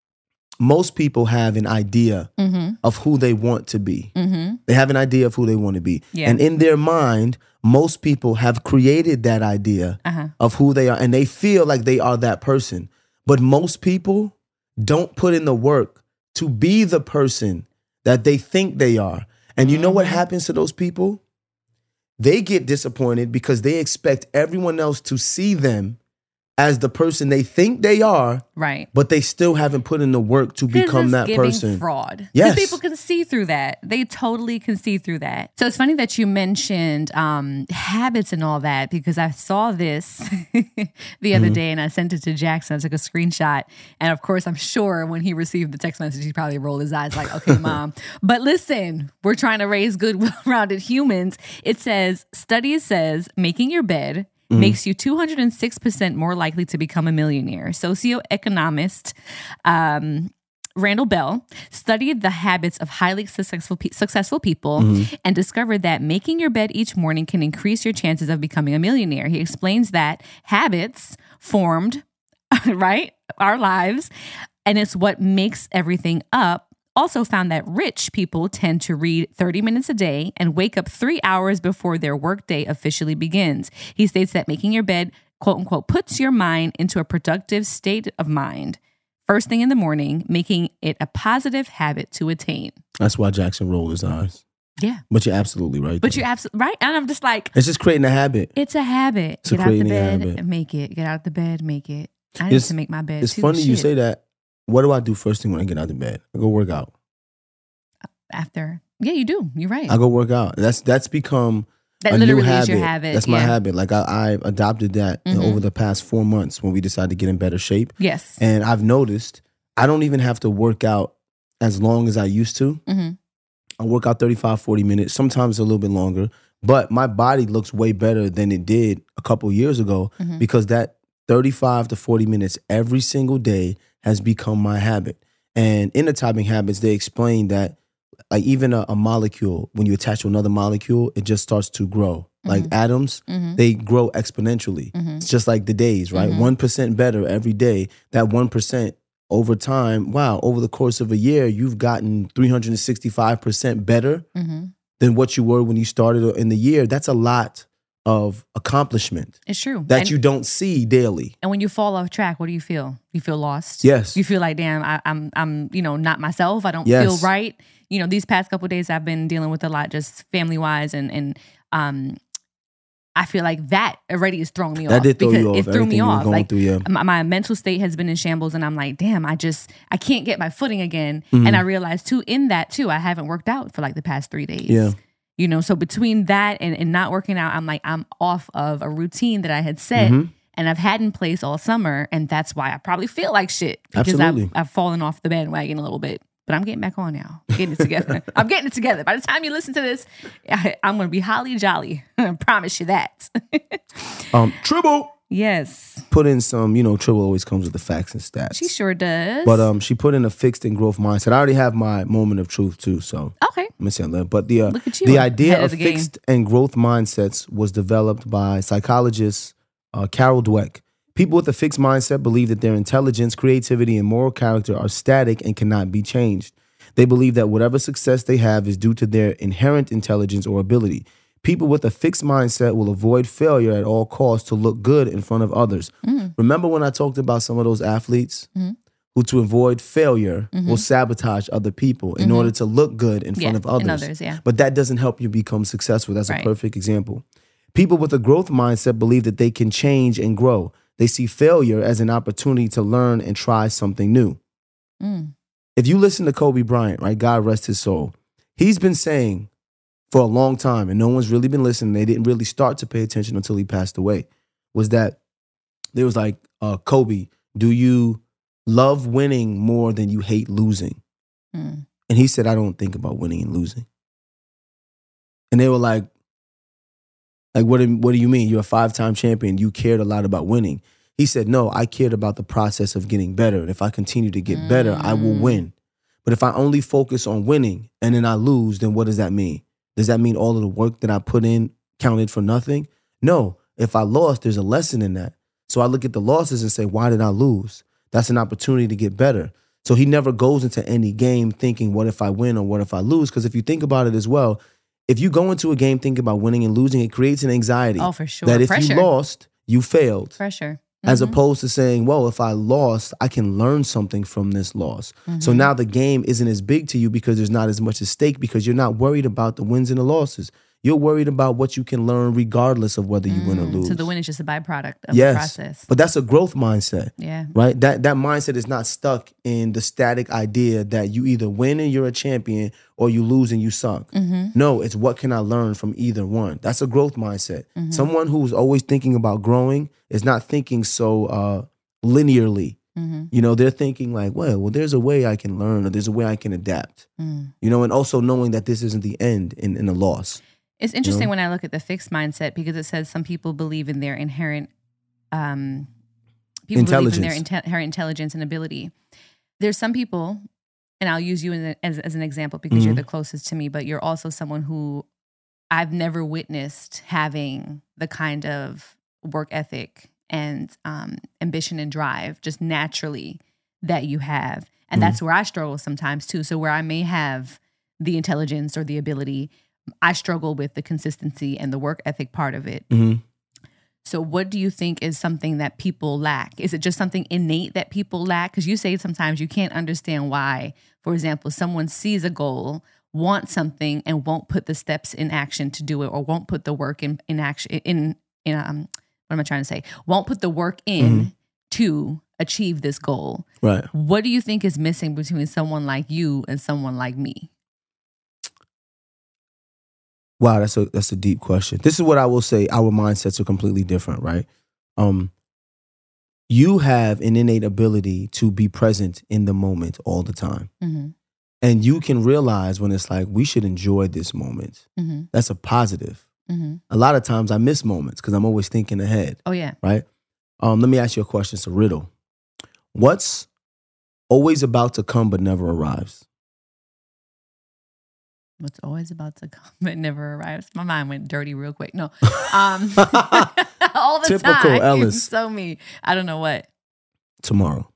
most people have an idea Mm-hmm. of who they want to be. Mm-hmm. They have an idea of who they want to be. Yeah. And in their mind, most people have created that idea Uh-huh. of who they are, and they feel like they are that person. But most people don't put in the work to be the person that they think they are. And you know what happens to those people? They get disappointed because they expect everyone else to see them as the person they think they are, Right. but they still haven't put in the work to 'Cause become it's that giving person. Fraud. Yes. Because people can see through that. They totally can see through that. So it's funny that you mentioned um, habits and all that, because I saw this the other Mm-hmm. day and I sent it to Jackson. I took a screenshot. And of course, I'm sure when he received the text message, he probably rolled his eyes like, okay, mom. But listen, we're trying to raise good, well-rounded humans. It says, studies says making your bed makes you two hundred six percent more likely to become a millionaire. Socioeconomist um, Randall Bell studied the habits of highly successful pe- successful people Mm-hmm. and discovered that making your bed each morning can increase your chances of becoming a millionaire. He explains that habits formed, right, our lives, and it's what makes everything up. Also found that rich people tend to read thirty minutes a day and wake up three hours before their workday officially begins. He states that making your bed, quote unquote, puts your mind into a productive state of mind first thing in the morning, making it a positive habit to attain. That's why Jackson rolled his eyes. Yeah. But you're absolutely right. But though. you're absolutely right. And I'm just like, It's just creating a habit. it's a habit. It's a Get out the creating a bed, habit. make it. Get out the bed, make it. I need It's- to make my bed It's too. funny you Shit. say that. What do I do first thing when I get out of bed? I go work out. After. Yeah, you do. You're right. I go work out. That's that's become That a literally new is habit. your habit. That's my yeah. habit. Like I, I adopted that you know, Mhm. over the past four months when we decided to get in better shape. Yes. And I've noticed I don't even have to work out as long as I used to. hmm I work out thirty-five, forty minutes, sometimes a little bit longer. But my body looks way better than it did a couple years ago Mhm. because that thirty-five to forty minutes every single day has become my habit. And in Atomic Habits, they explain that like even a, a molecule, when you attach to another molecule, it just starts to grow. Like atoms, Mhm. they grow exponentially. Mhm. It's just like the days, right? Mhm. one percent better every day. That one percent over time, wow, over the course of a year, you've gotten three hundred sixty-five percent better hmm than what you were when you started in the year. That's a lot of accomplishment It's true. that and, you don't see daily. and when you fall off track, what do you feel? You feel lost. Yes. You feel like, damn, I, I'm, I'm, you know, not myself. I don't Yes. feel right. You know, these past couple of days, I've been dealing with a lot, just family wise, and and um, I feel like that already is throwing me That off. did throw because you off. It threw Everything me you were off. going Like through, yeah. my, my mental state has been in shambles, and I'm like, damn, I just I can't get my footing again. Mhm. And I realized too, in that too, I haven't worked out for like the past three days. Yeah. You know, so between that and, and not working out, I'm like, I'm off of a routine that I had set Mhm. and I've had in place all summer. And that's why I probably feel like shit. Because Absolutely. I've, I've fallen off the bandwagon a little bit. But I'm getting back on now. I'm getting it together. I'm getting it together. By the time you listen to this, I, I'm going to be holly jolly. I promise you that. Um, Tribble Yes. put in some, you know, Tribble always comes with the facts and stats. She sure does. But um, she put in a fixed and growth mindset. I already have my moment of truth too, so okay. I'm gonna say that. But the uh, Look at you, the idea ahead of of the game. fixed and growth mindsets was developed by psychologist uh, Carol Dweck. People with a fixed mindset believe that their intelligence, creativity, and moral character are static and cannot be changed. They believe that whatever success they have is due to their inherent intelligence or ability. People with a fixed mindset will avoid failure at all costs to look good in front of others. Mm. Remember when I talked about some of those athletes Mhm. who, to avoid failure, Mhm. will sabotage other people in Mhm. order to look good in Yeah, front of others? and others, yeah. But that doesn't help you become successful. That's Right. a perfect example. People with a growth mindset believe that they can change and grow. They see failure as an opportunity to learn and try something new. Mm. If you listen to Kobe Bryant, right, God rest his soul, he's been saying for a long time, and no one's really been listening, they didn't really start to pay attention until he passed away, was that there was like, uh, Kobe, do you love winning more than you hate losing. Mm. And he said, I don't think about winning and losing. And they were like, like, what do, what do you mean? You're a five-time champion. You cared a lot about winning. He said, no, I cared about the process of getting better. And if I continue to get mm. better, I will win. But if I only focus on winning and then I lose, then what does that mean? Does that mean all of the work that I put in counted for nothing? No. If I lost, there's a lesson in that. So I look at the losses and say, why did I lose? That's an opportunity to get better. So he never goes into any game thinking, what if I win or what if I lose? Because if you think about it as well, if you go into a game thinking about winning and losing, it creates an anxiety. Oh, for sure. That if Pressure. you lost, you failed. Pressure. As Mm-hmm. opposed to saying, well, if I lost, I can learn something from this loss. Mm-hmm. So now the game isn't as big to you because there's not as much at stake because you're not worried about the wins and the losses. You're worried about what you can learn regardless of whether you mm. win or lose. So the win is just a byproduct of yes, the process. But that's a growth mindset. Yeah. Right? That that mindset is not stuck in the static idea that you either win and you're a champion or you lose and you suck. Mm-hmm. No, it's what can I learn from either one. That's a growth mindset. Mm-hmm. Someone who's always thinking about growing is not thinking so uh, linearly. Mm-hmm. You know, they're thinking like, well, well, there's a way I can learn or there's a way I can adapt. Mm. You know, and also knowing that this isn't the end in, in a loss. It's interesting you know? when I look at the fixed mindset because it says some people believe in their inherent um, people intelligence. believe in their inte- inherent intelligence and ability. There's some people, and I'll use you as, as, as an example because mm-hmm. you're the closest to me, but you're also someone who I've never witnessed having the kind of work ethic and um, ambition and drive just naturally that you have. And mm-hmm. that's where I struggle sometimes too. So where I may have the intelligence or the ability, I struggle with the consistency and the work ethic part of it. Mm-hmm. So what do you think is something that people lack? Is it just something innate that people lack? Because you say sometimes you can't understand why, for example, someone sees a goal, wants something, and won't put the steps in action to do it, or won't put the work in, in action, in, in um, what am I trying to say? Won't put the work in mm-hmm. to achieve this goal. Right. What do you think is missing between someone like you and someone like me? Wow, that's a that's a deep question. This is what I will say. Our mindsets are completely different, right? Um, you have an innate ability to be present in the moment all the time. Mm-hmm. And you can realize when it's like, we should enjoy this moment. Mm-hmm. That's a positive. Mm-hmm. A lot of times I miss moments because I'm always thinking ahead. Oh, yeah. Right? Um, let me ask you a question. It's a riddle. What's always about to come but never arrives? What's always about to come but never arrives. My mind went dirty real quick. No. Um, all the Typical time. Ellis. So me. I don't know what. Tomorrow.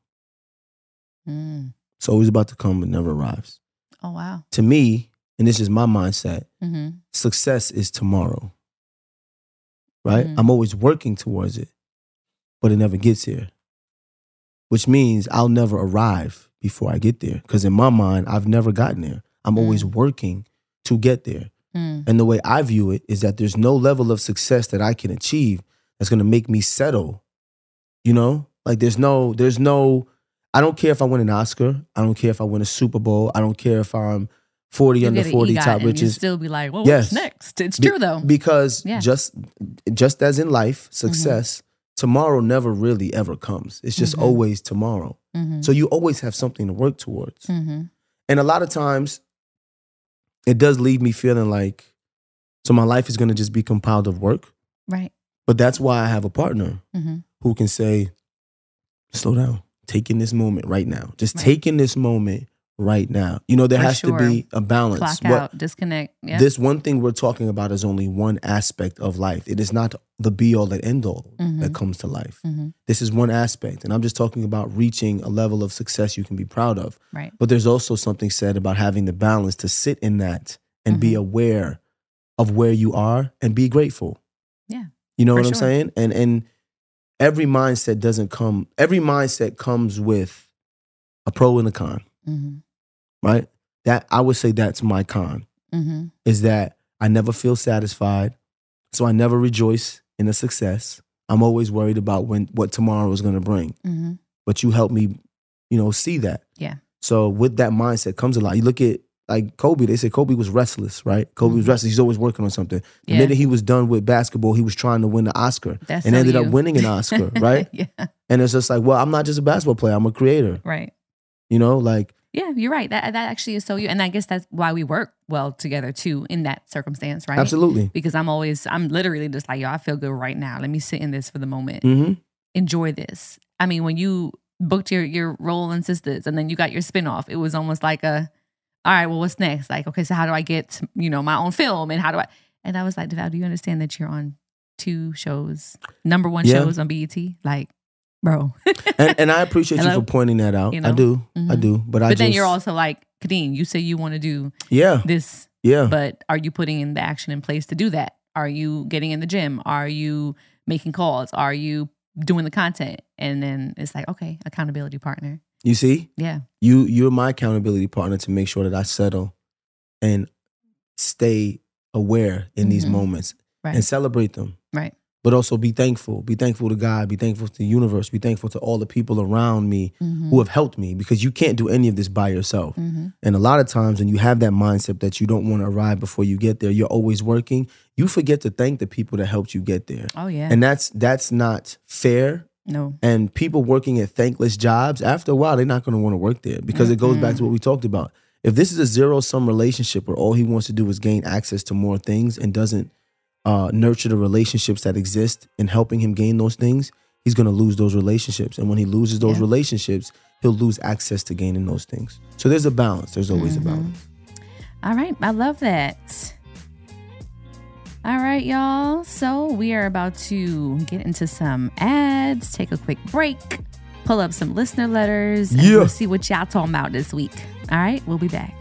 Mm. It's always about to come but never arrives. Oh, wow. To me, and this is my mindset, Mm-hmm. success is tomorrow. Right? Mm-hmm. I'm always working towards it, but it never gets here. Which means I'll never arrive before I get there. Because in my mind, I've never gotten there. I'm Mm. always working to get there. Mm. And the way I view it is that there's no level of success that I can achieve that's going to make me settle. You know? Like there's no, there's no, I don't care if I win an Oscar. I don't care if I win a Super Bowl. I don't care if I'm forty You under get an forty EGOT top and riches. you still be like, well, Yes. what's next? It's Be- true though. Because Yeah. just just as in life, success, tomorrow never really ever comes. It's just Mhm. always tomorrow. Mm-hmm. So you always have something to work towards. Mm-hmm. And a lot of times, it does leave me feeling like, so my life is going to just be compiled of work. Right. But that's why I have a partner Mm-hmm. who can say, slow down, take in this moment right now. Just Right. take in this moment right now. You know, there For has sure. to be a balance. Clock What- out, disconnect. Yeah. This one thing we're talking about is only one aspect of life. It is not the be all and end all Mhm. that comes to life. Mhm. This is one aspect. And I'm just talking about reaching a level of success you can be proud of. Right. But there's also something said about having the balance to sit in that and be Mhm. aware of where you are and be grateful. Yeah. You know For what I'm sure. saying? And and every mindset doesn't come, every mindset comes with a pro and a con, Mm-hmm. right? That I would say that's my con. Mm-hmm. Is that I never feel satisfied. So I never rejoice in a success. I'm always worried about when what tomorrow is going to bring. Mm-hmm. But you help me, you know, see that. Yeah. So with that mindset comes a lot. You look at like Kobe, they say Kobe was restless, right? Kobe was restless. He's always working on something. The Yeah. minute he was done with basketball, he was trying to win the Oscar That's and so ended you. up winning an Oscar, right? Yeah. And it's just like, well, I'm not just a basketball player. I'm a creator. Right. You know, like, Yeah, you're right. That that actually is so you. And I guess that's why we work well together too in that circumstance, right? absolutely. Because I'm always, I'm literally just like, yo, I feel good right now. Let me sit in this for the moment. hmm Enjoy this. I mean, when you booked your your role in Sisters and then you got your spinoff, it was almost like a, all right, well, what's next? Like, okay, so how do I get, you know, my own film and how do I, and I was like, DeVal, do you understand that you're on two shows, number one Yeah. shows on B E T? Like, bro. and, and I appreciate you Hello? for pointing that out. You I know? do. I Mhm. do. But I But just, then you're also like, Kadeen, you say you want to do yeah, this, yeah. but are you putting in the action in place to do that? Are you getting in the gym? Are you making calls? Are you doing the content? And then it's like, okay, accountability partner. You see? Yeah. You you're my accountability partner to make sure that I settle and stay aware in these Mhm. moments Right. and celebrate them. Right. But also be thankful. Be thankful to God. Be thankful to the universe. Be thankful to all the people around me Mhm. who have helped me, because you can't do any of this by yourself. Mhm. And a lot of times when you have that mindset that you don't want to arrive before you get there, you're always working, you forget to thank the people that helped you get there. Oh, yeah. And that's that's not fair. no. And people working at thankless jobs, after a while, they're not going to want to work there, because it goes back to what we talked about. If this is a zero-sum relationship where all he wants to do is gain access to more things and doesn't uh, nurture the relationships that exist in helping him gain those things, he's going to lose those relationships. And when he loses those Yeah. relationships, he'll lose access to gaining those things. So there's a balance. There's always Mm-hmm. a balance. All right. I love that. All right, y'all. So we are about to get into some ads, take a quick break, pull up some listener letters, and Yeah. we'll see what y'all talking about this week. All right. We'll be back.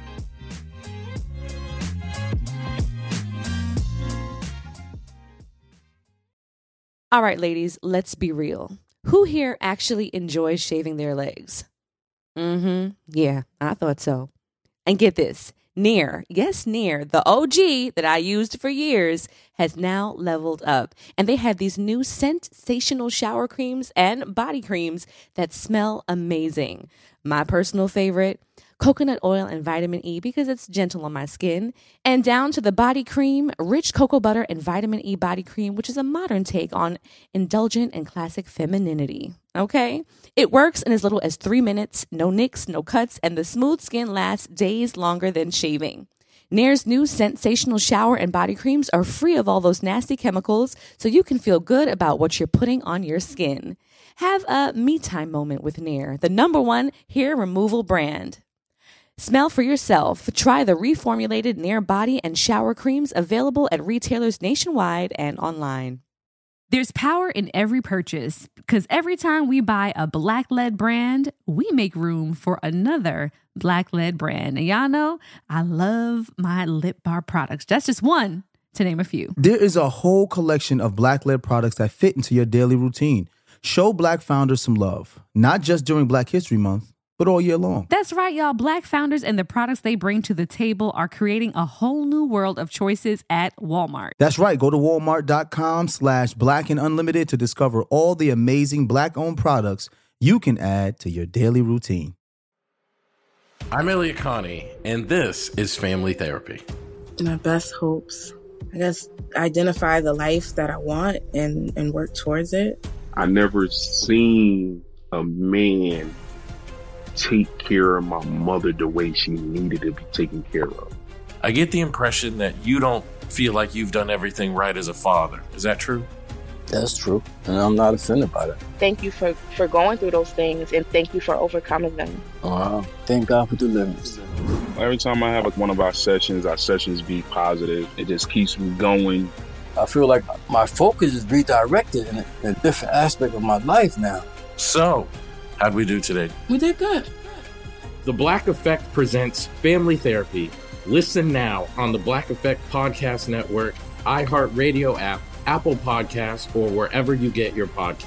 All right, ladies, let's be real. Who here actually enjoys shaving their legs? Mm-hmm. Yeah, I thought so. And get this. Nair, yes, Nair, the O G that I used for years, has now leveled up. And they have these new sensational shower creams and body creams that smell amazing. My personal favorite, coconut oil and vitamin E, because it's gentle on my skin. And down to the body cream, rich cocoa butter and vitamin E body cream, which is a modern take on indulgent and classic femininity. Okay? It works in as little as three minutes, no nicks, no cuts, and the smooth skin lasts days longer than shaving. Nair's new sensational shower and body creams are free of all those nasty chemicals, so you can feel good about what you're putting on your skin. Have a me time moment with Nair, the number one hair removal brand. Smell for yourself. Try the reformulated Nair body and shower creams available at retailers nationwide and online. There's power in every purchase, because every time we buy a black-led brand, we make room for another black-led brand. And y'all know I love my lip bar products. That's just one, to name a few. There is a whole collection of black-led products that fit into your daily routine. Show Black founders some love, not just during Black History Month, but all year long. That's right, y'all. Black founders and the products they bring to the table are creating a whole new world of choices at Walmart. That's right. Go to walmart.com slash black and unlimited to discover all the amazing Black-owned products you can add to your daily routine. I'm Elliot Connie, and this is Family Therapy. My best hopes, I guess, identify the life that I want and, and work towards it. I never seen a man take care of my mother the way she needed to be taken care of. I get the impression that you don't feel like you've done everything right as a father. Is that true? That's true, and I'm not offended by that. Thank you for, for going through those things, and thank you for overcoming them. Wow. Thank God for deliverance. Every time I have like one of our sessions, our sessions be positive. It just keeps me going. I feel like my focus is redirected in a, in a different aspect of my life now. So, how'd we do today? We did good. The Black Effect presents Family Therapy. Listen now on the Black Effect Podcast Network, iHeartRadio app, Apple Podcasts, or wherever you get your podcasts.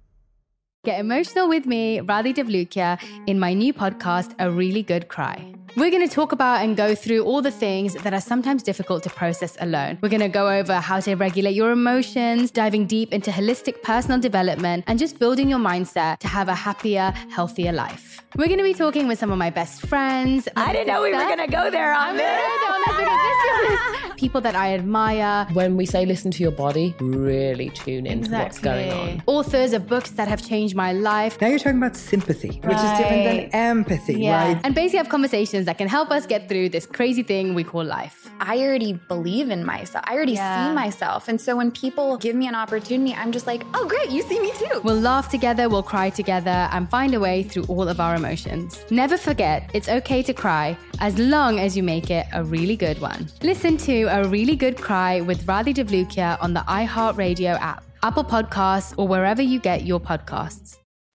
Get emotional with me, Radhi Devlukia, in my new podcast, A Really Good Cry. We're going to talk about and go through all the things that are sometimes difficult to process alone. We're going to go over how to regulate your emotions, diving deep into holistic personal development, and just building your mindset to have a happier, healthier life. We're going to be talking with some of my best friends. I didn't know we were going to go there on this. People that I admire. When we say listen to your body, really tune into Exactly. what's going on. Authors of books that have changed my life. Now you're talking about sympathy, which is different than empathy, yeah. right? And basically have conversations that can help us get through this crazy thing we call life. I already believe in myself. I already Yeah. see myself. And so when people give me an opportunity, I'm just like, oh, great, you see me too. We'll laugh together, we'll cry together, and find a way through all of our emotions. Never forget, it's okay to cry as long as you make it a really good one. Listen to A Really Good Cry with Radhi Devlukia on the iHeartRadio app, Apple Podcasts, or wherever you get your podcasts.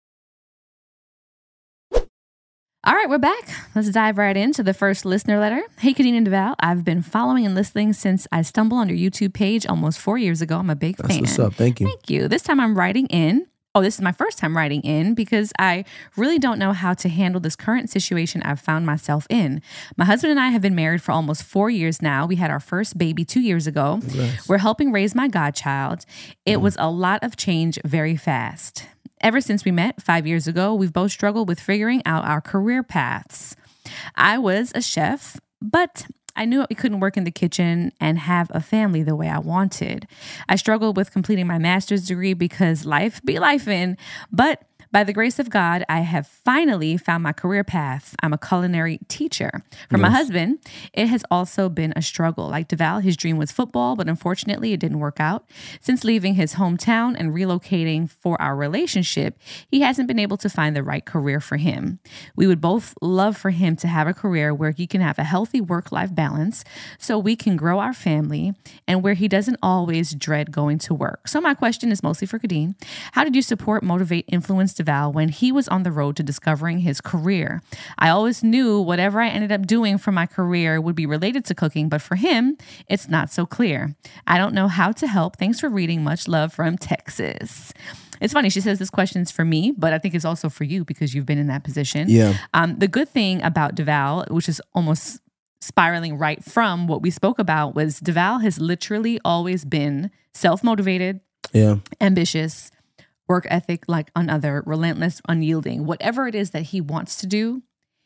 All right, we're back. Let's dive right into the first listener letter. Hey, Kadeen and DeVal. I've been following and listening since I stumbled on your YouTube page almost four years ago. I'm a big That's fan. what's up. Thank you. Thank you. This time I'm writing in. Oh, this is my first time writing in because I really don't know how to handle this current situation I've found myself in. My husband and I have been married for almost four years now. We had our first baby two years ago. Congrats. We're helping raise my godchild. It was a lot of change very fast. Ever since we met five years ago, we've both struggled with figuring out our career paths. I was a chef, but I knew I couldn't work in the kitchen and have a family the way I wanted. I struggled with completing my master's degree because life be lifing, but by the grace of God, I have finally found my career path. I'm a culinary teacher. For my Yes. husband, it has also been a struggle. Like DeVal, his dream was football, but unfortunately it didn't work out. Since leaving his hometown and relocating for our relationship, he hasn't been able to find the right career for him. We would both love for him to have a career where he can have a healthy work-life balance so we can grow our family and where he doesn't always dread going to work. So my question is mostly for Kadeen. How did you support, motivate, influence DeVal when he was on the road to discovering his career? I always knew whatever I ended up doing for my career would be related to cooking, but for him, it's not so clear. I don't know how to help. Thanks for reading. Much love from Texas. It's funny. She says this question's for me, but I think it's also for you because you've been in that position. Yeah. Um, the good thing about DeVal, which is almost spiraling right from what we spoke about, was DeVal has literally always been self-motivated, Yeah. ambitious, work ethic like none other, relentless, unyielding. Whatever it is that he wants to do,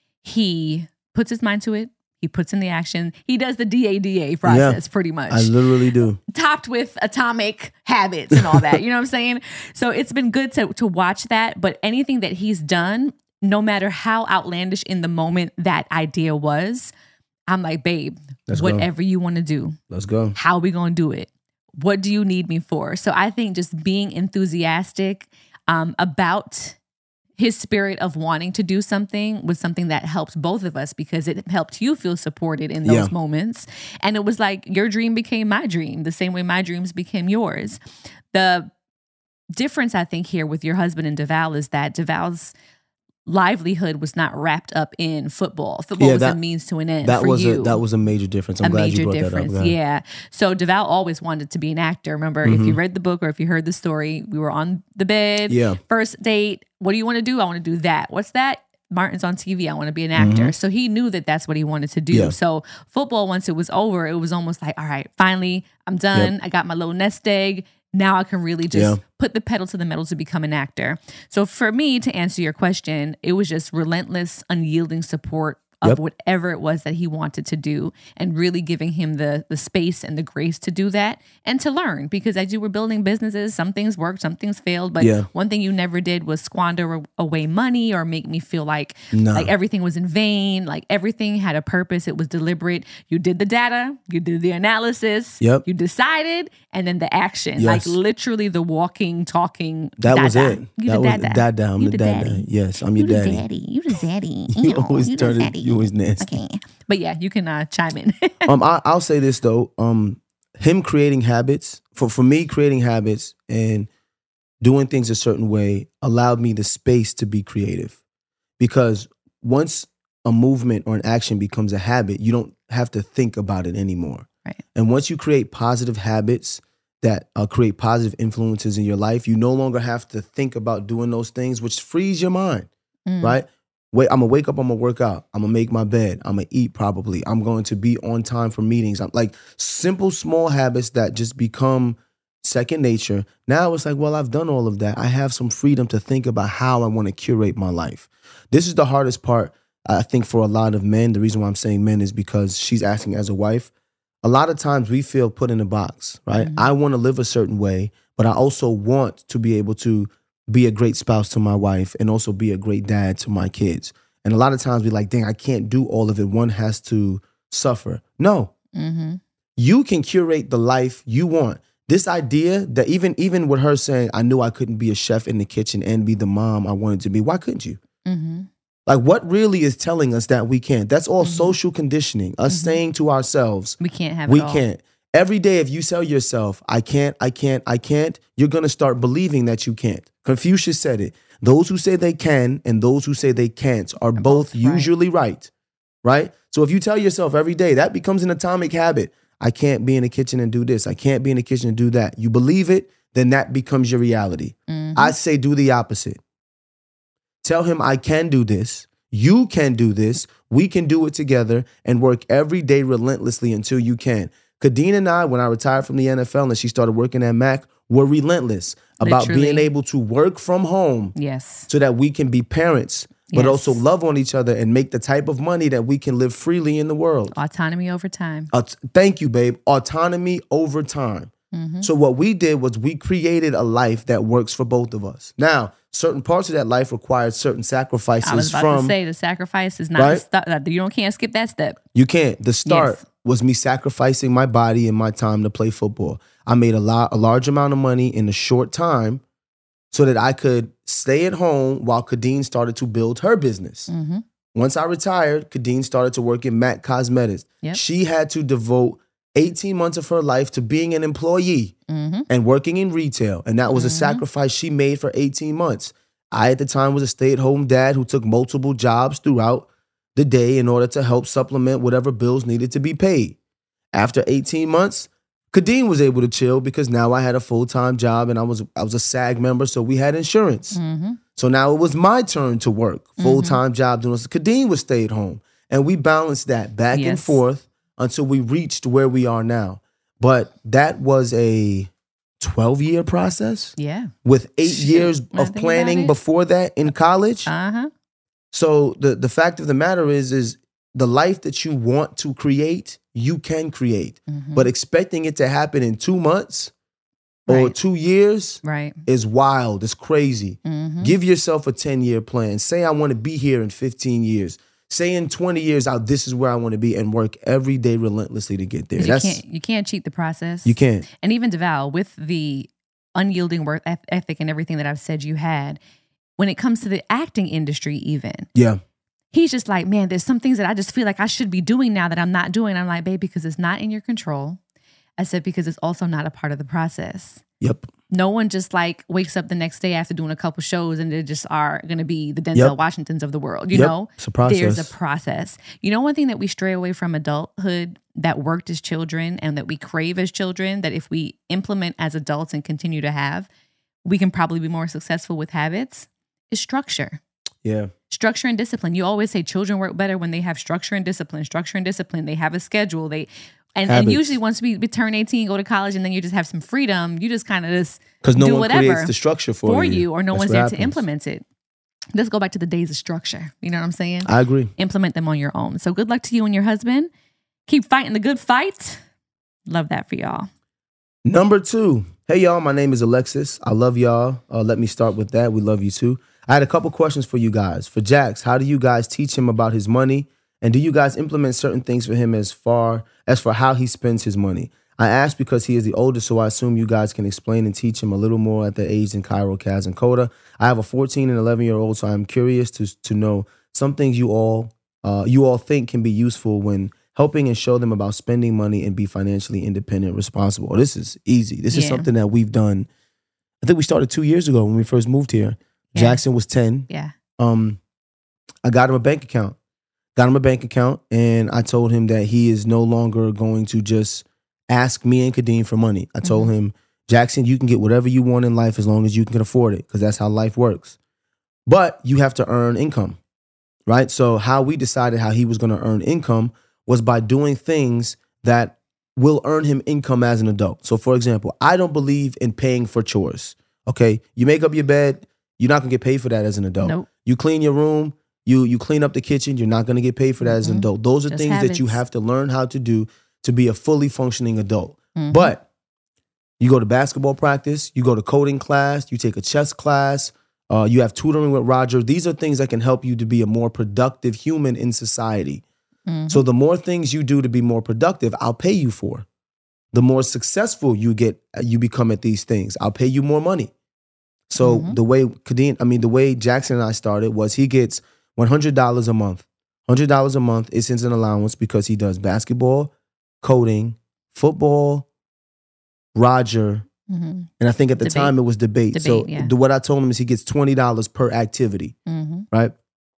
he puts his mind to it. He puts in the action. He does the D A D A process Yeah. pretty much. I literally do. Topped with atomic habits and all that. You know what I'm saying? So it's been good to to watch that. But anything that he's done, no matter how outlandish in the moment that idea was, I'm like, babe, Let's go. whatever you want to do, Let's go. how are we going to do it? What do you need me for? So I think just being enthusiastic um, about his spirit of wanting to do something was something that helped both of us because it helped you feel supported in those Yeah. moments. And it was like your dream became my dream, the same way my dreams became yours. The difference, I think, here with your husband and DeVal is that DeVal's livelihood was not wrapped up in football. Football Yeah, was that- a means to an end That for was you. a that was a major difference. I'm a glad major you brought difference. that up. Yeah. So DeVal always wanted to be an actor. Remember, if you Mhm. read the book or if you heard the story, we were on the bed. Yeah. First date. What do you want to do? I want to do that. What's that? Martin's on T V. I want to be an actor. Mhm. So he knew that that's what he wanted to do. Yeah. So football, once it was over, it was almost like, all right, finally, I'm done. Yep. I got my little nest egg. Now I can really just Yeah. put the pedal to the metal to become an actor. So for me, to answer your question, it was just relentless, unyielding support of Yep. whatever it was that he wanted to do and really giving him the the space and the grace to do that and to learn. Because as you were building businesses, some things worked, some things failed. But Yeah. one thing you never did was squander a- away money or make me feel like Nah. like everything was in vain. Like everything had a purpose. It was deliberate. You did the data, you did the analysis, Yep. you decided, and then the action. Yes. Like literally the walking, talking. That was dada. it. You that the was dada. dada. I'm You the the dada. daddy. Yes, I'm your You the daddy. daddy. You the zaddy. You Ew, always you the turn it. zaddy. You always nasty. Okay. But yeah, you can uh, chime in. um, I, I'll say this though. Um, him creating habits for for me, creating habits and doing things a certain way allowed me the space to be creative, because once a movement or an action becomes a habit, you don't have to think about it anymore. Right. And once you create positive habits that uh, create positive influences in your life, you no longer have to think about doing those things, which frees your mind. Mm. Right. wait, I'm gonna wake up, I'm gonna work out, I'm gonna make my bed, I'm gonna eat probably, I'm going to be on time for meetings. I'm like simple, small habits that just become second nature. Now it's like, well, I've done all of that. I have some freedom to think about how I want to curate my life. This is the hardest part, I think, for a lot of men. The reason why I'm saying men is because she's asking as a wife. A lot of times we feel put in a box, right? Mm-hmm. I want to live a certain way, but I also want to be able to be a great spouse to my wife and also be a great dad to my kids. And a lot of times we're like, dang, I can't do all of it. One has to suffer. No. Mm-hmm. You can curate the life you want. This idea that even, even with her saying, I knew I couldn't be a chef in the kitchen and be the mom I wanted to be. Why couldn't you? Mm-hmm. Like, what really is telling us that we can't? That's all mm-hmm. social conditioning. Us mm-hmm. saying to ourselves, we can't have we it all. can't. Every day, if you tell yourself, I can't, I can't, I can't, you're going to start believing that you can't. Confucius said it. Those who say they can and those who say they can't are both, both right. usually right, right? So if you tell yourself every day, that becomes an atomic habit. I can't be in the kitchen and do this. I can't be in the kitchen and do that. You believe it, then that becomes your reality. Mm-hmm. I say do the opposite. Tell him I can do this. You can do this. We can do it together and work every day relentlessly until you can. Kadeen and I, when I retired from the N F L and she started working at Mac, were relentless about Literally. being able to work from home. Yes. So that we can be parents, but yes. also love on each other and make the type of money that we can live freely in the world. Autonomy over time. Uh, thank you, babe. Autonomy over time. Mm-hmm. So what we did was we created a life that works for both of us. Now, certain parts of that life required certain sacrifices. I was about from, to say the sacrifice is not right? the st- you don't can't skip that step. You can't. The start yes. was me sacrificing my body and my time to play football. I made a lot, a large amount of money in a short time so that I could stay at home while Kadeen started to build her business. Mm-hmm. Once I retired, Kadeen started to work in Mac Cosmetics. Yep. She had to devote eighteen months of her life to being an employee mm-hmm. and working in retail. And that was mm-hmm. a sacrifice she made for eighteen months. I, at the time, was a stay-at-home dad who took multiple jobs throughout the day in order to help supplement whatever bills needed to be paid. After eighteen months, Kadeen was able to chill because now I had a full-time job and I was I was a SAG member, so we had insurance. Mm-hmm. So now it was my turn to work, full-time mm-hmm. job doing this. Kadeen would stay at home. And we balanced that back yes. and forth until we reached where we are now. But that was a twelve-year process. Yeah. With eight Shoot. years of planning before that in college. Uh-huh. So the, the fact of the matter is, is the life that you want to create, you can create. Mm-hmm. But expecting it to happen in two months or right. two years right. is wild. It's crazy. Mm-hmm. Give yourself a ten-year plan. Say I want to be here in fifteen years. Say in twenty years out, this is where I want to be, and work every day relentlessly to get there. You That's, can't, you can't cheat the process. You can't. And even DeVal, with the unyielding work ethic and everything that I've said you had, when it comes to the acting industry even. Yeah. He's just like, man, there's some things that I just feel like I should be doing now that I'm not doing. I'm like, babe, because it's not in your control. I said, because it's also not a part of the process. Yep. No one just like wakes up the next day after doing a couple shows and they just are going to be the Denzel yep. Washingtons of the world. You yep. know, it's a process. There's a process. You know, one thing that we stray away from adulthood that worked as children and that we crave as children, that if we implement as adults and continue to have, we can probably be more successful with habits, is structure. Yeah. Structure and discipline. You always say children work better when they have structure and discipline. Structure and discipline. They have a schedule. They and, and usually once we, we turn eighteen, go to college, and then you just have some freedom, you just kind of just because no do one whatever creates the structure for, for you. you, or no That's one's there happens. to implement it. Let's go back to the days of structure. You know what I'm saying? I agree. Implement them on your own. So good luck to you and your husband. Keep fighting the good fight. Love that for y'all. Number two. Hey, y'all. My name is Alexis. I love y'all. Uh, let me start with that. We love you too. I had a couple questions for you guys. For Jax, how do you guys teach him about his money? And do you guys implement certain things for him as far as for how he spends his money? I asked because he is the oldest, so I assume you guys can explain and teach him a little more at the age in Cairo, Kaz, and Coda. I have a fourteen and eleven-year-old, so I'm curious to, to know some things you all uh, you all think can be useful when helping and show them about spending money and be financially independent, responsible. Oh, this is easy. This yeah. is something that we've done. I think we started two years ago when we first moved here. Yeah. Jackson was ten. Yeah. Um, I got him a bank account. Got him a bank account, and I told him that he is no longer going to just ask me and Kadeen for money. I told mm-hmm. him, Jackson, you can get whatever you want in life as long as you can afford it, because that's how life works. But you have to earn income. right? So how we decided how he was going to earn income was by doing things that will earn him income as an adult. So for example, I don't believe in paying for chores. Okay, you make up your bed, you're not gonna get paid for that as an adult. Nope. You clean your room, you you clean up the kitchen, you're not gonna get paid for that mm-hmm. as an adult. Those are Just things habits. that you have to learn how to do to be a fully functioning adult. Mm-hmm. But you go to basketball practice, you go to coding class, you take a chess class, uh, you have tutoring with Roger. These are things that can help you to be a more productive human in society. Mm-hmm. So the more things you do to be more productive, I'll pay you for. The more successful you get, you become at these things, I'll pay you more money. So mm-hmm. the way Kadeen, I mean, the way Jackson and I started was he gets one hundred dollars a month. one hundred dollars a month is his allowance because he does basketball, coding, football, Roger, mm-hmm. and I think at the debate. time it was debate. debate so yeah. the, what I told him is he gets twenty dollars per activity, mm-hmm. right?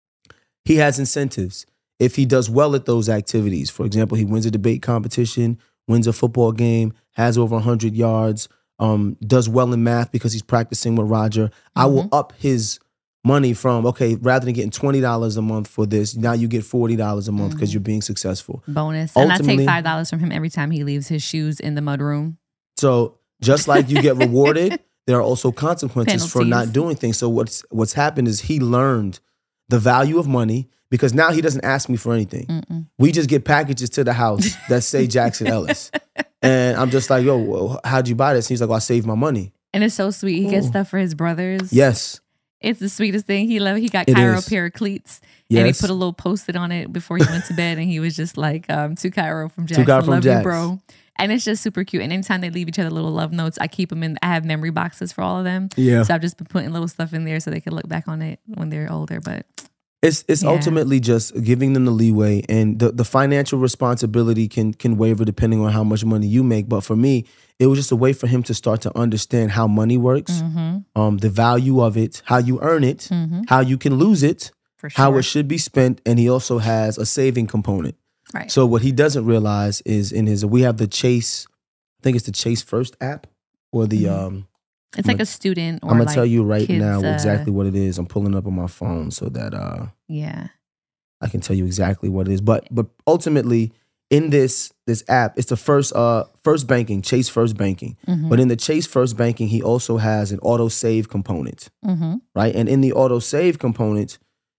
He has incentives. If he does well at those activities, for example, he wins a debate competition, wins a football game, has over one hundred yards, um, does well in math because he's practicing with Roger, mm-hmm. I will up his money from, okay, rather than getting twenty dollars a month for this, now you get forty dollars a month because mm-hmm. you're being successful. Bonus. And I take five dollars from him every time he leaves his shoes in the mudroom. So just like you get rewarded, there are also consequences Penalties. for not doing things. So what's what's happened is he learned the value of money because now he doesn't ask me for anything. Mm-mm. We just get packages to the house that say Jackson Ellis. And I'm just like, yo, well, how'd you buy this? And he's like, well, I saved my money. And it's so sweet. He gets Ooh. stuff for his brothers. Yes. It's the sweetest thing. He loved. He got It Cairo is. pair of cleats, Yes. and he put a little post-it on it before he went to bed, and he was just like, um, "To Cairo from Jackson, Cairo from love Jax. you, bro." And it's just super cute. And anytime they leave each other little love notes, I keep them in. I have memory boxes for all of them. Yeah. So I've just been putting little stuff in there so they can look back on it when they're older. But It's it's Yeah. ultimately just giving them the leeway, and the, the financial responsibility can can waver depending on how much money you make. But for me, it was just a way for him to start to understand how money works, mm-hmm. um, the value of it, how you earn it, Mhm. how you can lose it, For how sure. it should be spent, and he also has a saving component. Right. So what he doesn't realize is in his we have the Chase, I think it's the Chase First app or the um. it's I'm like gonna- a student. Or I'm gonna like tell you right kids, now uh, exactly what it is. I'm pulling it up on my phone so that uh. Yeah. I can tell you exactly what it is. But but ultimately, in this this app, it's the first uh first banking, Chase First Banking. Mhm. But in the Chase First Banking, he also has an auto save component, Mm-hmm. right? And in the auto save component,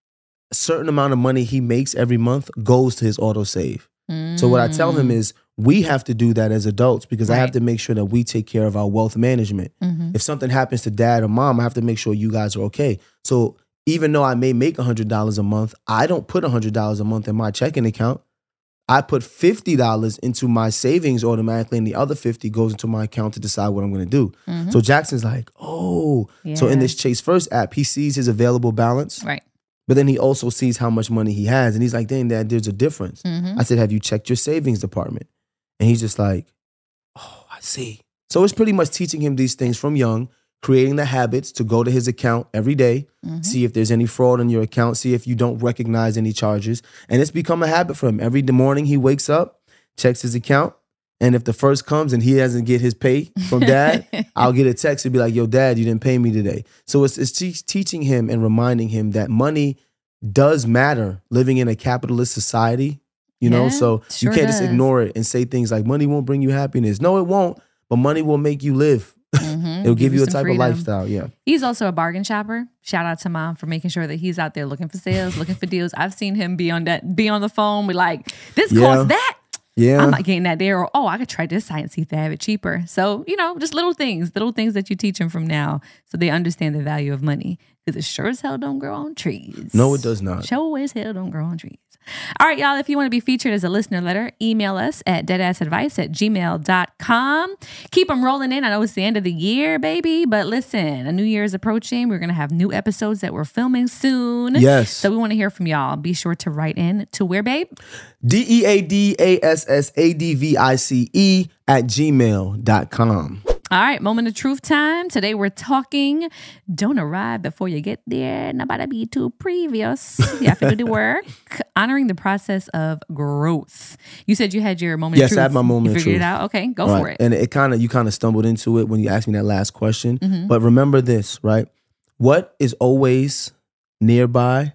a certain amount of money he makes every month goes to his auto save. So what I tell him is we have to do that as adults because I have Right. to make sure that we take care of our wealth management. Mhm. If something happens to dad or mom, I have to make sure you guys are okay. So even though I may make one hundred dollars a month, I don't put one hundred dollars a month in my checking account. I put fifty dollars into my savings automatically, and the other fifty goes into my account to decide what I'm going to do. Mhm. So Jackson's like, oh. So in Yeah. this Chase First app, he sees his available balance. Right. But then he also sees how much money he has. And he's like, dang, Dad, there's a difference. Mhm. I said, have you checked your savings department? And he's just like, oh, I see. So it's pretty much teaching him these things from young, creating the habits to go to his account every day, Mhm. see if there's any fraud in your account, see if you don't recognize any charges. And it's become a habit for him. Every morning he wakes up, checks his account. And if the first comes and he doesn't get his pay from dad, I'll get a text and be like, yo, dad, you didn't pay me today. So it's, it's te- teaching him and reminding him that money does matter living in a capitalist society, you know? Yeah, So sure you can't just does. ignore it and say things like money won't bring you happiness. No, it won't, but money will make you live. Mhm. It'll give you a some type freedom. of lifestyle, yeah. He's also a bargain shopper. Shout out to Mom for making sure that he's out there looking for sales, looking for deals. I've seen him be on that, be on the phone with like, this Yeah. costs that. Yeah. I'm not getting that there. Or, oh, I could try this site and see if they have it cheaper. So, you know, just little things, little things that you teach them from now so they understand the value of money. Because it sure as hell don't grow on trees. No, it does not. Sure as hell don't grow on trees. All right, y'all, if you want to be featured as a listener letter, email us at deadassadvice at gmail dot com. Keep them rolling in. I know it's the end of the year, baby, but listen, a new year is approaching. We're going to have new episodes that we're filming soon. Yes. So we want to hear from y'all. Be sure to write in to where, babe? D E A D A S S A D V I C E at gmail dot com. All right, moment of truth time. Today we're talking, don't arrive before you get there. Nobody be too previous. You have to do the work. Honoring the process of growth. You said you had your moment Yes, of truth. I had my moment you of figured truth. it out? Okay, go All for right. it. And it kind of you kind of stumbled into it when you asked me that last question. Mhm. But remember this, right? What is always nearby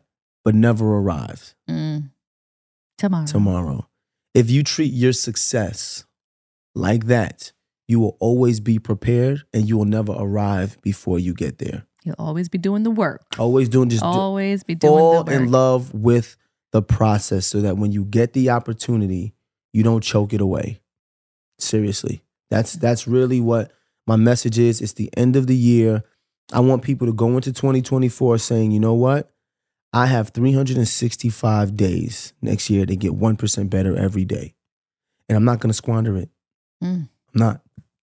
but never arrives. Mm. Tomorrow. Tomorrow. If you treat your success like that, you will always be prepared and you will never arrive before you get there. You'll always be doing the work. Always doing just always do, be doing fall the work. in love with the process so that when you get the opportunity, you don't choke it away. Seriously. That's that's really what my message is. It's the end of the year. I want people to go into twenty twenty-four saying, you know what? I have three hundred sixty-five days next year to get one percent better every day. And I'm not going to squander it. Mm. I'm not.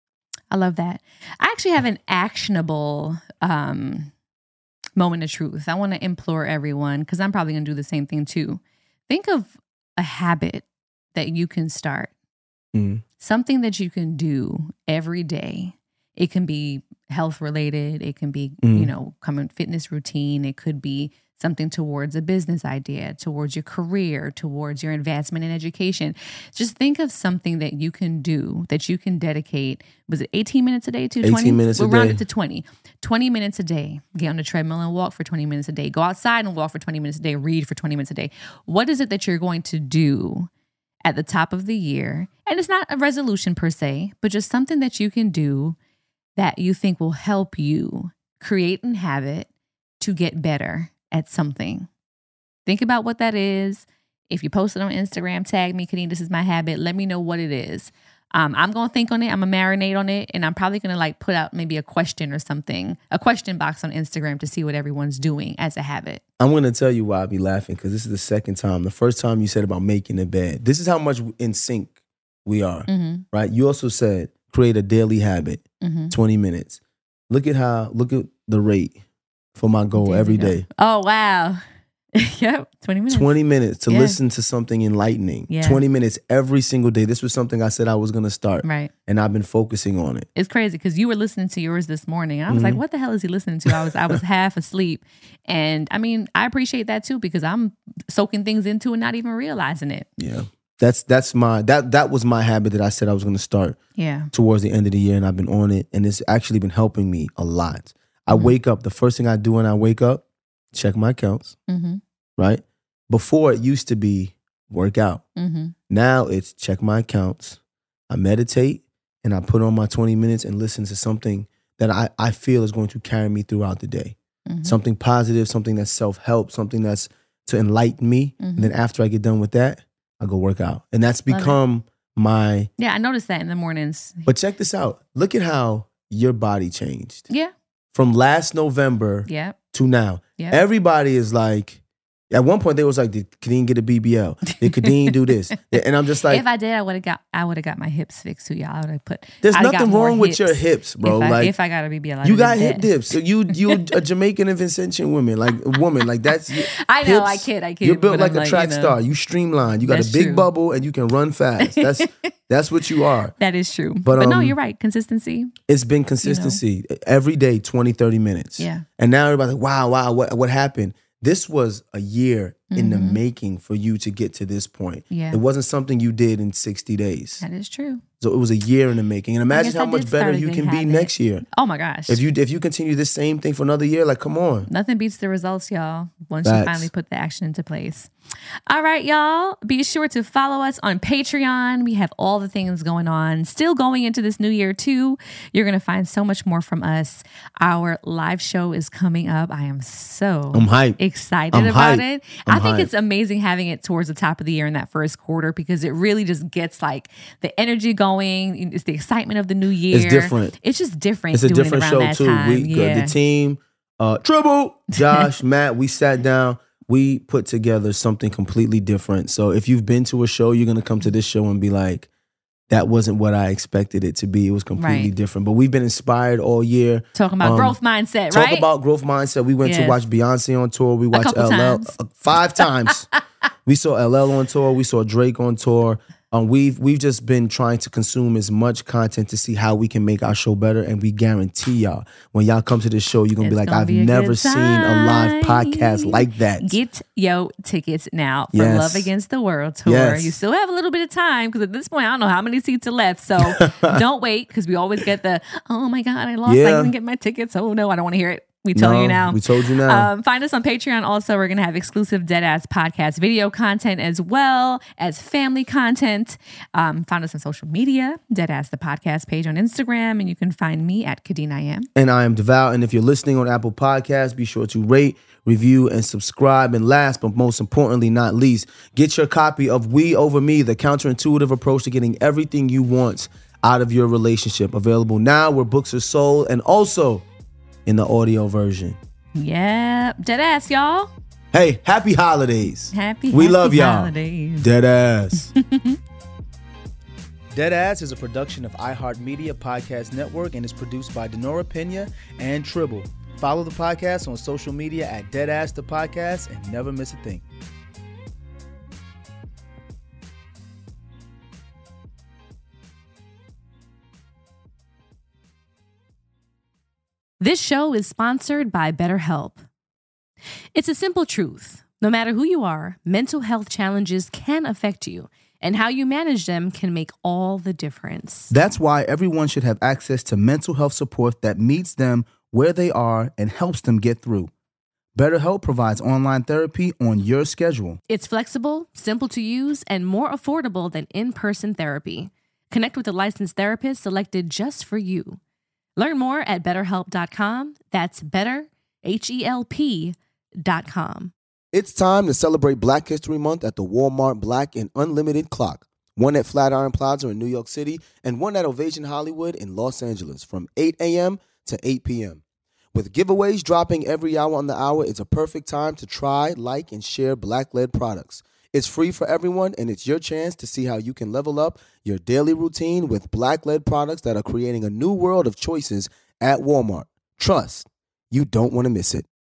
I love that. I actually have an actionable um, moment of truth. I want to implore everyone, because I'm probably going to do the same thing too. Think of a habit that you can start. Mm. Something that you can do every day. It can be health related. It can be, Mm. you know, common fitness routine. It could be something towards a business idea, towards your career, towards your advancement in education. Just think of something that you can do, that you can dedicate. Was it eighteen minutes a day to twenty? eighteen minutes a we'll round day. it to twenty. twenty minutes a day. Get on the treadmill and walk for twenty minutes a day. Go outside and walk for twenty minutes a day. Read for twenty minutes a day. What is it that you're going to do at the top of the year? And it's not a resolution per se, but just something that you can do that you think will help you create a habit to get better at something. Think about what that is. If you post it on Instagram, tag me, Kadeen, this is my habit. Let me know what it is. Um, I'm going to think on it. I'm going to marinate on it. And I'm probably going to like put out maybe a question or something, a question box on Instagram to see what everyone's doing as a habit. I'm going to tell you why I be laughing, because this is the second time. The first time you said about making a bed. This is how much in sync we are, Mm-hmm. right? You also said create a daily habit, Mm-hmm. twenty minutes. Look at how, look at the rate for my goal There every we go. day. Oh, wow. Yep. twenty minutes. twenty minutes to Yeah. listen to something enlightening. Yeah. twenty minutes every single day. This was something I said I was going to start. Right. And I've been focusing on it. It's crazy because you were listening to yours this morning. I was Mhm. like, what the hell is he listening to? I was I was half asleep. And I mean, I appreciate that too, because I'm soaking things into and not even realizing it. Yeah. That's that's my that that was my habit that I said I was going to start Yeah. towards the end of the year, and I've been on it, and it's actually been helping me a lot. I Mm-hmm. wake up, the first thing I do when I wake up, check my accounts, Mm-hmm. right? Before it used to be work out. Mm-hmm. Now it's check my accounts. I meditate and I put on my twenty minutes and listen to something that I, I feel is going to carry me throughout the day. Mhm. Something positive, something that's self-help, something that's to enlighten me. Mhm. And then after I get done with that, I go work out. And that's Love it. become my, Yeah, I noticed that in the mornings. but check this out. Look at how your body changed. Yeah. From last November Yeah. to now. Yeah. Everybody is like, at one point they was like, did Kadeen get a B B L? Did Kadeen do this? And I'm just like, if I did, I would have got I would have got my hips fixed too, y'all. I would have put there's I'd have got nothing more wrong with your hips, bro. If I, like if I got a B B L, I'd you have got been hip dead. dips. So you you a Jamaican and Vincentian woman, like a woman, like that's I know, I hips, kid, I kid, You're built but like I'm a like, track you know. star. You streamlined. You got That's a big true. bubble and you can run fast. That's that's what you are. That is true. But, But, no, um, you're right. Consistency. It's been consistency every day, twenty, thirty minutes. Yeah. And now everybody's like, wow, wow, what what happened? This was a year in the Mhm. making for you to get to this point. Yeah. It wasn't something you did in sixty days. That is true. So it was a year in the making. And imagine guess how I much did better start a you good can be habit. next year. Oh my gosh. If you if you continue this same thing for another year, like come on. Nothing beats the results, y'all, once Facts. you finally put the action into place. All right, y'all. Be sure to follow us on Patreon. We have all the things going on. Still going into this new year, too. You're going to find so much more from us. Our live show is coming up. I am so I'm hyped. excited I'm about hyped. it. I'm I think hyped. it's amazing having it towards the top of the year in that first quarter because it really just gets like the energy going. It's the excitement of the new year. It's different. It's just different. It's a doing different it around show that too. time. We yeah. the team, uh Tribble, Josh, Matt, we sat down, we put together something completely different. So if you've been to a show, you're gonna come to this show and be like, that wasn't what I expected it to be. It was completely Right. different. But we've been inspired all year. Talking about Um, growth mindset, Talk right? about growth mindset. We went Yes. to watch Beyonce on tour. We watched couple L L times. uh, five times. We saw L L on tour. We saw Drake on tour. Um, we've we've just been trying to consume as much content to see how we can make our show better. And we guarantee y'all, when y'all come to this show, you're gonna be It's like, gonna I've be a never good seen a live podcast like that. Get your tickets now for Yes. Love Against the World tour. Yes. You still have a little bit of time because at this point, I don't know how many seats are left. So don't wait because we always get the, oh my God, I lost. I Yeah. didn't get my tickets. Oh no, I don't want to hear it. We told No, you now. we told you now. Um, find us on Patreon. Also, we're going to have exclusive Deadass podcast video content as well as family content. Um, find us on social media, Deadass the podcast page on Instagram, and you can find me at Kadeen I Am. And I am Devout. And if you're listening on Apple Podcasts, be sure to rate, review, and subscribe. And last, but most importantly, not least, get your copy of We Over Me, the counterintuitive approach to getting everything you want out of your relationship. Available now where books are sold and also in the audio version. Yep. Deadass, y'all. Hey, happy holidays. Happy, We happy love y'all. holidays. Deadass. Deadass is a production of iHeartMedia Podcast Network and is produced by Denora Pena and Tribble. Follow the podcast on social media at Deadass the Podcast and never miss a thing. This show is sponsored by BetterHelp. It's a simple truth. No matter who you are, mental health challenges can affect you, and how you manage them can make all the difference. That's why everyone should have access to mental health support that meets them where they are and helps them get through. BetterHelp provides online therapy on your schedule. It's flexible, simple to use, and more affordable than in-person therapy. Connect with a licensed therapist selected just for you. Learn more at better help dot com. That's better, H E L P dot com. It's time to celebrate Black History Month at the Walmart Black and Unlimited Clock. One at Flatiron Plaza in New York City and one at Ovation Hollywood in Los Angeles from eight a.m. to eight p.m. With giveaways dropping every hour on the hour, it's a perfect time to try, like, and share Black-led products. It's free for everyone, and it's your chance to see how you can level up your daily routine with Black-led products that are creating a new world of choices at Walmart. Trust, you don't want to miss it.